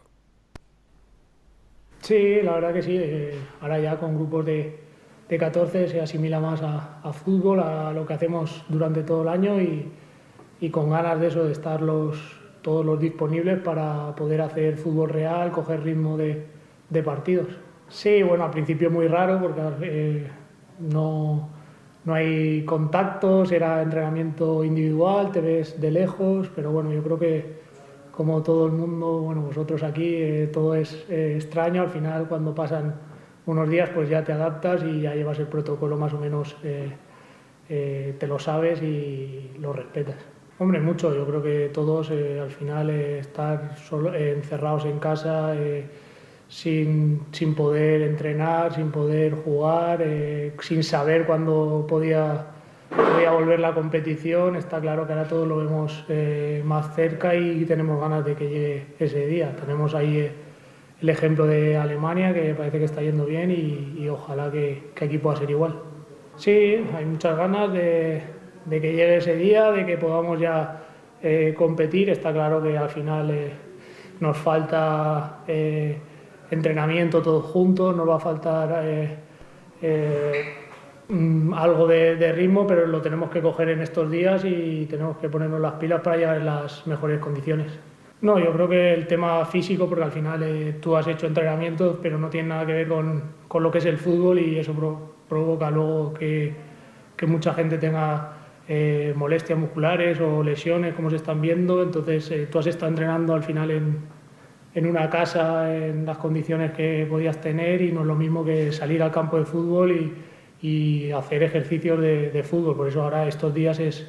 Sí, la verdad que sí. Eh, ahora ya con grupos de, de catorce se asimila más a, a fútbol, a lo que hacemos durante todo el año y, y con ganas de eso, de estar los, todos los disponibles para poder hacer fútbol real, coger ritmo de, de partidos. Sí, bueno, al principio muy raro porque eh, no, no hay contactos, era entrenamiento individual, te ves de lejos, pero bueno, yo creo que como todo el mundo, bueno, vosotros aquí, eh, todo es eh, extraño. Al final, cuando pasan unos días, pues ya te adaptas y ya llevas el protocolo más o menos, eh, eh, te lo sabes y lo respetas. Hombre, mucho. Yo creo que todos, eh, al final, eh, estar solo, eh, encerrados en casa, eh, sin, sin poder entrenar, sin poder jugar, eh, sin saber cuándo podía, podía volver la competición. Está claro que ahora todos lo vemos eh, más cerca y tenemos ganas de que llegue ese día. Tenemos ahí eh, el ejemplo de Alemania, que parece que está yendo bien y, y ojalá que, que aquí pueda ser igual. Sí, hay muchas ganas de... de que llegue ese día, de que podamos ya eh, competir. Está claro que al final eh, nos falta eh, entrenamiento todos juntos, nos va a faltar eh, eh, mm, algo de, de ritmo, pero lo tenemos que coger en estos días y tenemos que ponernos las pilas para llegar en las mejores condiciones. No, yo creo que el tema físico, porque al final eh, tú has hecho entrenamientos, pero no tiene nada que ver con, con lo que es el fútbol y eso pro, provoca luego que, que mucha gente tenga Eh, molestias musculares o lesiones, como se están viendo. Entonces eh, tú has estado entrenando al final en, en una casa, en las condiciones que podías tener, y no es lo mismo que salir al campo de fútbol y, y hacer ejercicios de, de fútbol. Por eso ahora estos días es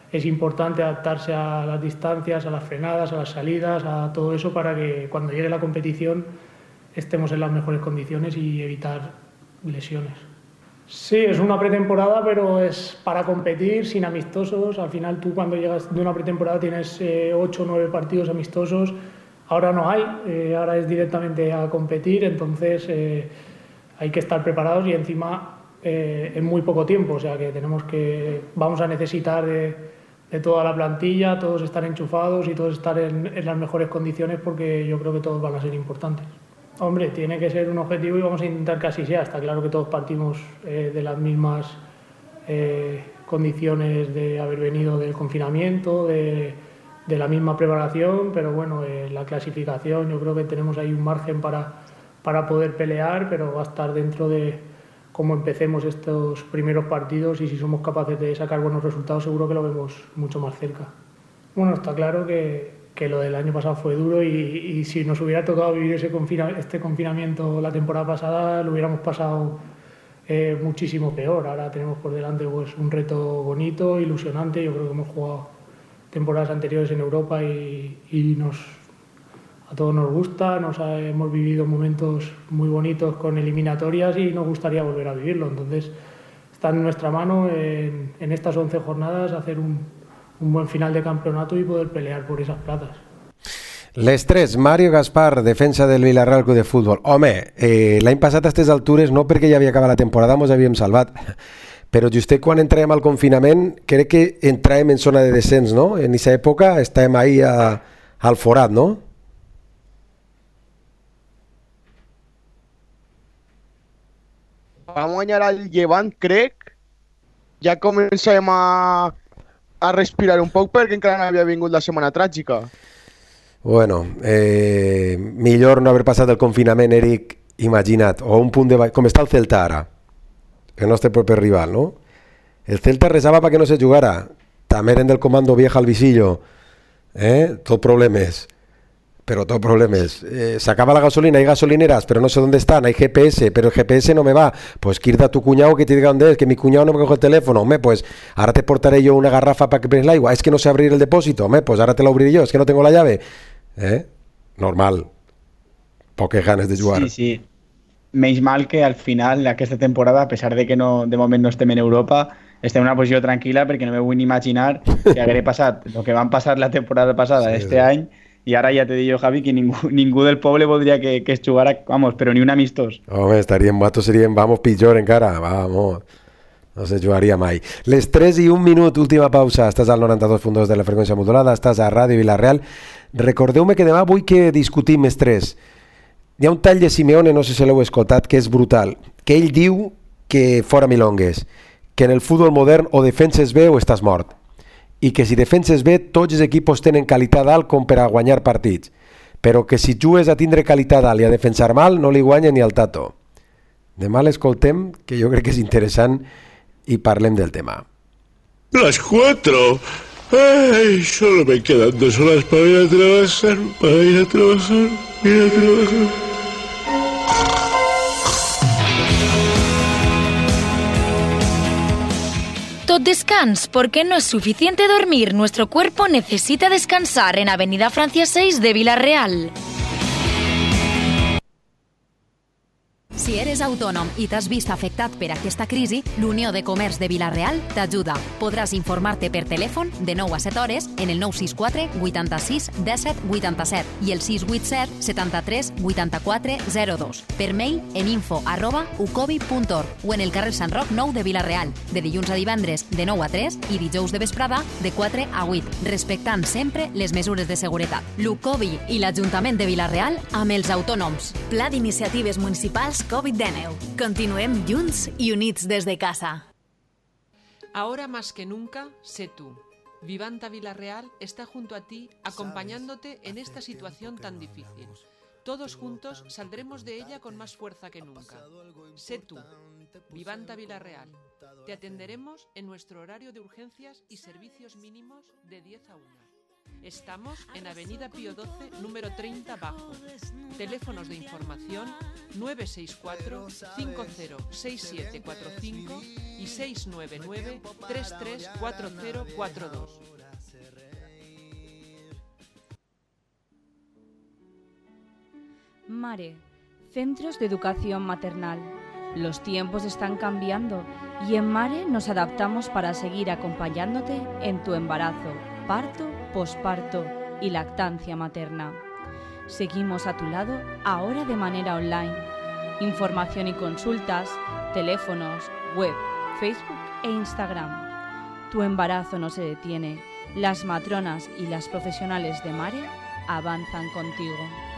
es importante adaptarse a las distancias, a las frenadas, a las salidas, a todo eso para que cuando llegue la competición estemos en las mejores condiciones y evitar lesiones. Sí, es una pretemporada, pero es para competir sin amistosos. Al final tú cuando llegas de una pretemporada tienes ocho o nueve partidos amistosos. Ahora no hay, eh, ahora es directamente a competir, entonces eh, hay que estar preparados y encima eh, en muy poco tiempo. O sea que tenemos que, vamos a necesitar de, de toda la plantilla, todos estar enchufados y todos estar en, en las mejores condiciones porque yo creo que todos van a ser importantes. Hombre, tiene que ser un objetivo y vamos a intentar que así sea. Está claro que todos partimos eh, de las mismas eh, condiciones de haber venido del confinamiento, de, de la misma preparación, pero bueno, eh, la clasificación yo creo que tenemos ahí un margen para, para poder pelear, pero va a estar dentro de cómo empecemos estos primeros partidos y si somos capaces de sacar buenos resultados seguro que lo vemos mucho más cerca. Bueno, está claro que que lo del año pasado fue duro y, y si nos hubiera tocado vivir ese confina, este confinamiento la temporada pasada lo hubiéramos pasado eh, muchísimo peor. Ahora tenemos por delante pues, un reto bonito, ilusionante. Yo creo que hemos jugado temporadas anteriores en Europa y, y nos, a todos nos gusta, nos ha, hemos vivido momentos muy bonitos con eliminatorias y nos gustaría volver a vivirlo. Entonces está en nuestra mano en, en estas once jornadas hacer un un buen final de campeonato y poder pelear por esas plazas. Les tres, Mario Gaspar, defensa del Villarreal Club de Futbol. Home, eh, l'any passat a aquestes altures, no perquè ja havia acabat la temporada, ens havíem salvat, però just quan entràvem al confinament, crec que entràvem en zona de descens, no? En aquesta època estàvem ahí a, al forat, no? Vam guanyar el Llevant, crec. Ja comencem a a respirar un poc perquè encara no havia vingut la setmana tràgica. Bueno, eh, millor no haver passat el confinament, Eric, imagina't, o un punt de... Com està el Celta ara, el nostre propi rival, no? El Celta resava perquè no se jugara, també eren del comando vieja al visillo, eh? Tot problemes, pero todo problemas. Eh, se acaba la gasolina, hay gasolineras, pero no sé dónde están, hay G P S, pero el G P S no me va. Pues que irte a tu cuñado que te diga dónde es, que mi cuñado no me coge el teléfono. Hombre, pues ahora te portaré yo una garrafa para que prendes el agua. Es que no sé abrir el depósito. Hombre, pues ahora te lo abriré yo, es que no tengo la llave. ¿Eh? Normal. Poques ganes de jugar. Sí, sí. Menys mal que al final aquesta temporada, a pesar de que no, de moment no estem en Europa, estem en una posició tranquil·la perquè no me vull ni imaginar que hagués passat el que van passar la temporada passada sí, este sí. any. Y ahora ya te digo, Javi, que ningú, ningú del poble voldria que, que es jugara, vamos, però ni un amistós. Home, estaríem, vatos seríem, vamos, pitjor encara, vamos, no se jugaria mai. Les tres i un minut, última pausa, estàs al noranta-dos punt dos de la freqüència modulada, estàs a Ràdio Vilarreal. Recordeu-me que demà vull que discutim més tres. Hi ha un tall de Simeone, no sé si l'heu escoltat, que és brutal, que ell diu que fora milongues, que en el futbol modern o defenses bé o estàs mort. I que si defenses bé, tots els equipos tenen qualitat alt com per a guanyar partits, però que si jugues a tindre qualitat alt i a defensar mal, no li guanya ni al Tato. Demà l'escoltem, que jo crec que és interessant, i parlem del tema. Las cuatro. Ay, solo me quedan dos horas para ir a trabajar, para ir a trabajar, ir a trabajar. Descans, porque no es suficiente dormir, nuestro cuerpo necesita descansar en Avenida Francia seis de Villarreal. Si eres autònom i t'has vist afectat per aquesta crisi, l'Unió de Comerç de Vila-real t'ajuda. Podràs informar-te per telèfon de nou a set hores en el nou sis quatre vuitanta-sis disset vuitanta-set i el sis vuit set setanta-tres vuitanta-quatre zero dos. Per mail en info arroba ucobi punt org o en el carrer Sant Roc nou de Vila-real, de dilluns a divendres de nou a tres i dijous de vesprada de quatre a vuit, respectant sempre les mesures de seguretat. L'Ucobi i l'Ajuntament de Vila-real amb els autònoms. Pla d'iniciatives municipals covid diecinueve. Continuem junts y units desde casa. Ahora más que nunca, sé tú. Vivanta Vila-real está junto a ti, acompañándote en esta situación tan difícil. Todos juntos saldremos de ella con más fuerza que nunca. Sé tú. Vivanta Vila-real. Te atenderemos en nuestro horario de urgencias y servicios mínimos de diez a una. Estamos en Avenida Pío doce, número treinta bajo. Teléfonos de información nueve seis cuatro, cinco cero seis siete cuatro cinco y seis nueve nueve, tres tres cuatro cero cuatro dos. Mare, Centros de Educación Maternal. Los tiempos están cambiando y en Mare nos adaptamos para seguir acompañándote en tu embarazo, parto, posparto y lactancia materna. Seguimos a tu lado ahora de manera online. Información y consultas, teléfonos, web, Facebook e Instagram. Tu embarazo no se detiene. Las matronas y las profesionales de Mare avanzan contigo.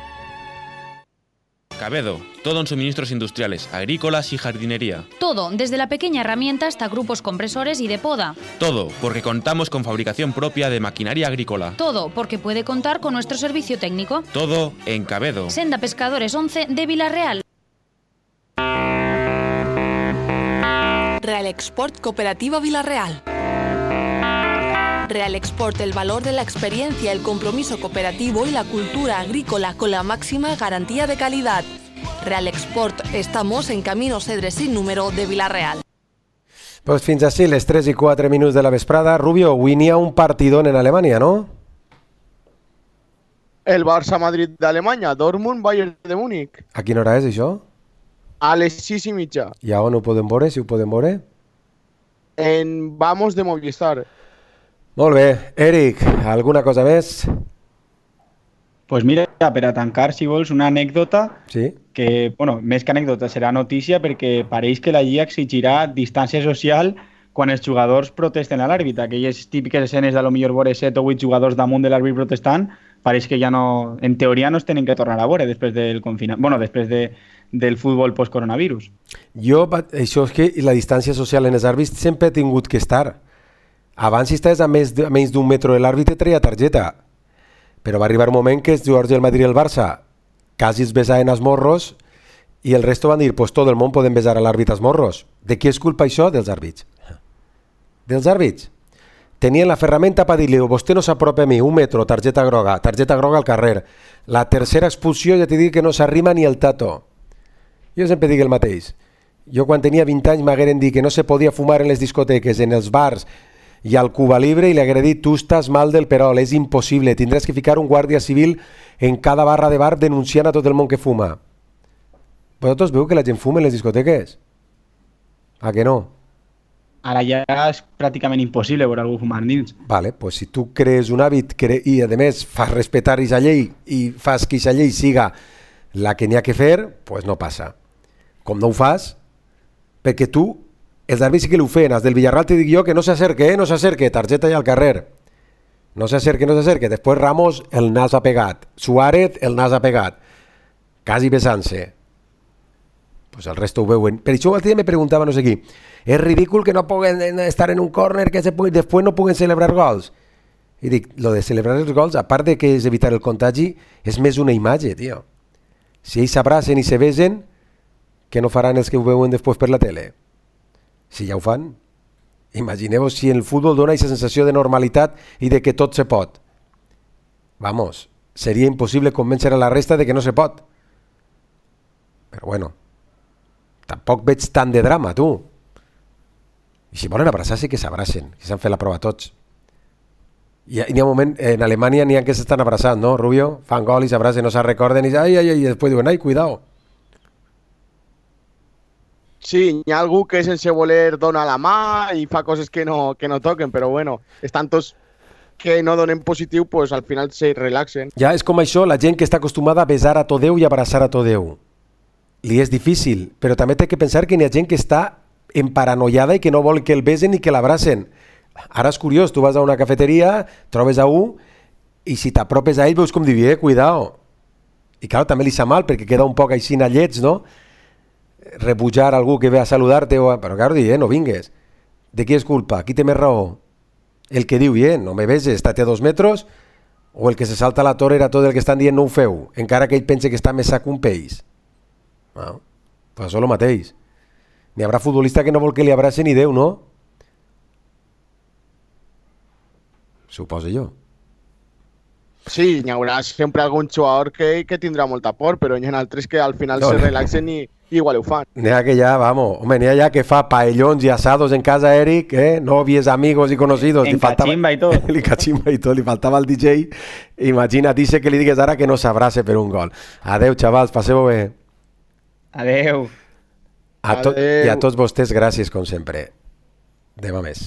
Cabedo, todo en suministros industriales, agrícolas y jardinería. Todo, desde la pequeña herramienta hasta grupos compresores y de poda. Todo, porque contamos con fabricación propia de maquinaria agrícola. Todo, porque puede contar con nuestro servicio técnico. Todo en Cabedo. Senda Pescadores once de Vilarreal. Real Export Cooperativa Vilarreal. Real Export, el valor de la experiencia, el compromiso cooperativo y la cultura agrícola con la máxima garantía de calidad. Real Export, estamos en Camino Cedre sin número de Vilarreal. Pues fins així les tres i quatre minuts de la vesprada. Rubio, avui n'hi ha un partidón en Alemanya, no? El Barça-Madrid d'Alemanya, Dortmund-Bayern de Múnich. A quina hora és, això? A les sis i mitja. I a on ho podem veure, si ho podem veure? En Vamos de Movistar. Molt bé. Eric, alguna cosa més? Pues mira, per a tancar, si vols, una anècdota sí? que, bueno, més que anècdota, serà notícia perquè pareix que la Lliga exigirà distància social quan els jugadors protesten a l'àrbitre. Aquelles típiques escenes de lo millor veure set o vuit jugadors damunt de l'àrbitre protestant, pareix que ja no, en teoria no es tenen que tornar a veure després del confinament, bueno, després de, del futbol post-coronavirus. Jo, això és que la distància social en els àrbits sempre ha tingut que estar. Abans, si estàs a, més, a menys d'un metro de l'àrbitre, treia targeta. Però va arribar un moment que els jugadors del Madrid i el Barça quasi es besaven els morros i el resto van dir, pues tot el món podem besar a l'àrbitre els morros. De qui és culpa això? Dels àrbits. Dels àrbits. Tenien la ferramenta per dir-li, vostè no s'apropa a mi, un metro, targeta groga, targeta groga al carrer. La tercera expulsió ja t'he dit que no s'arrima ni el tato. Jo sempre dic el mateix. Jo quan tenia vint anys m'hagueren dit que no se podia fumar en les discoteques, en els bars i al Cuba Libre i li hagué dit tu estàs mal del perol, és impossible, tindràs que ficar un guàrdia civil en cada barra de bar denunciant a tot el món que fuma. Vosaltres veu que la gent fuma en les discoteques? A que no? Ara ja és pràcticament impossible veure algú fumant dins. Vale, pues si tu crees un hàbit cre... i a més fas respectar aquesta llei i fas que aquesta llei siga la que n'hi ha que fer, pues no passa. Com no ho fas, perquè tu els àrbits sí que l'ho feien, els del Villarreal te dic jo que no s'acerque, eh? no s'acerque, targeta ja al carrer. No s'acerque, no s'acerque. Després Ramos el nas ha pegat, Suárez el nas ha pegat, quasi besant-se. Pues el resto ho veuen. Per això l'altre dia me preguntava no sé qui, és ridícul que no puguen estar en un córner, que se pugui, després no puguen celebrar gols. I dic, lo de celebrar els gols, a part de que és evitar el contagi, és més una imatge, tio. Si ells s'abracen i se besen, què no faran els que ho veuen després per la tele? Si ja ho fan, imagineu-vos si el futbol dona aquesta sensació de normalitat i de que tot se pot. Vamos, seria impossible convèncer a la resta de que no se pot. Però bueno, tampoc veig tant de drama, tu. I si volen abraçar-se, que s'abracen, que s'han fet la prova tots. I n'hi ha un moment, en Alemanya n'hi ha que s'estan abraçant, no, Rubio? Fan gol i s'abracen, no se'n recorden i ai, ai, ai, i després diuen, ai, cuidao. Sí, hi ha algú que sense voler dona la mà i fa coses que no, que no toquen, però bueno, els tantos que no donen positiu, pues al final se relaxen. Ja és com això, la gent que està acostumada a besar a tot Déu i abraçar a tot Déu. Li és difícil, però també té que pensar que n'hi ha gent que està emparanoiada i que no vol que el besen ni que l'abracen. Ara és curiós, tu vas a una cafeteria, trobes a un i si t'apropes a ell veus com dir, eh, cuidao. I clar, també li sa mal perquè queda un poc així lleig, no? Rebutjar algú que ve a saludar-te, però claro, di, eh, no vingues. De qui és culpa? Qui té més raó? El que diu, eh, no me beses, estate a dos metres, o el que se salta a la torera tot el que estan dient no ho feu, encara que ell pense que està més sac un peix. No? Pues això és el mateix. N'hi haurà futbolista que no vol que li abracen ni Déu, no? Suposo jo. Sí, hi haurà sempre algun jugador que, que tindrà molta por, però hi ha altres que al final no, se relaxen i, i igual ho fan. N'hi ha que ja, vamos, home, n'hi ha ja que fa paellons y asados en casa, Eric, eh? Novies, amigos y conocidos. En cachimba y todo. En cachimba y todo, li faltava el D J. Imagina't, dice que li digues ara que no s'abrace per un gol. Adeu, xavals, passeu bé. Adeu. A to I a tots vostès, gràcies, com sempre. Demà més.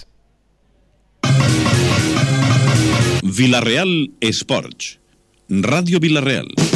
Vilareal Esports. Ràdio Vilareal.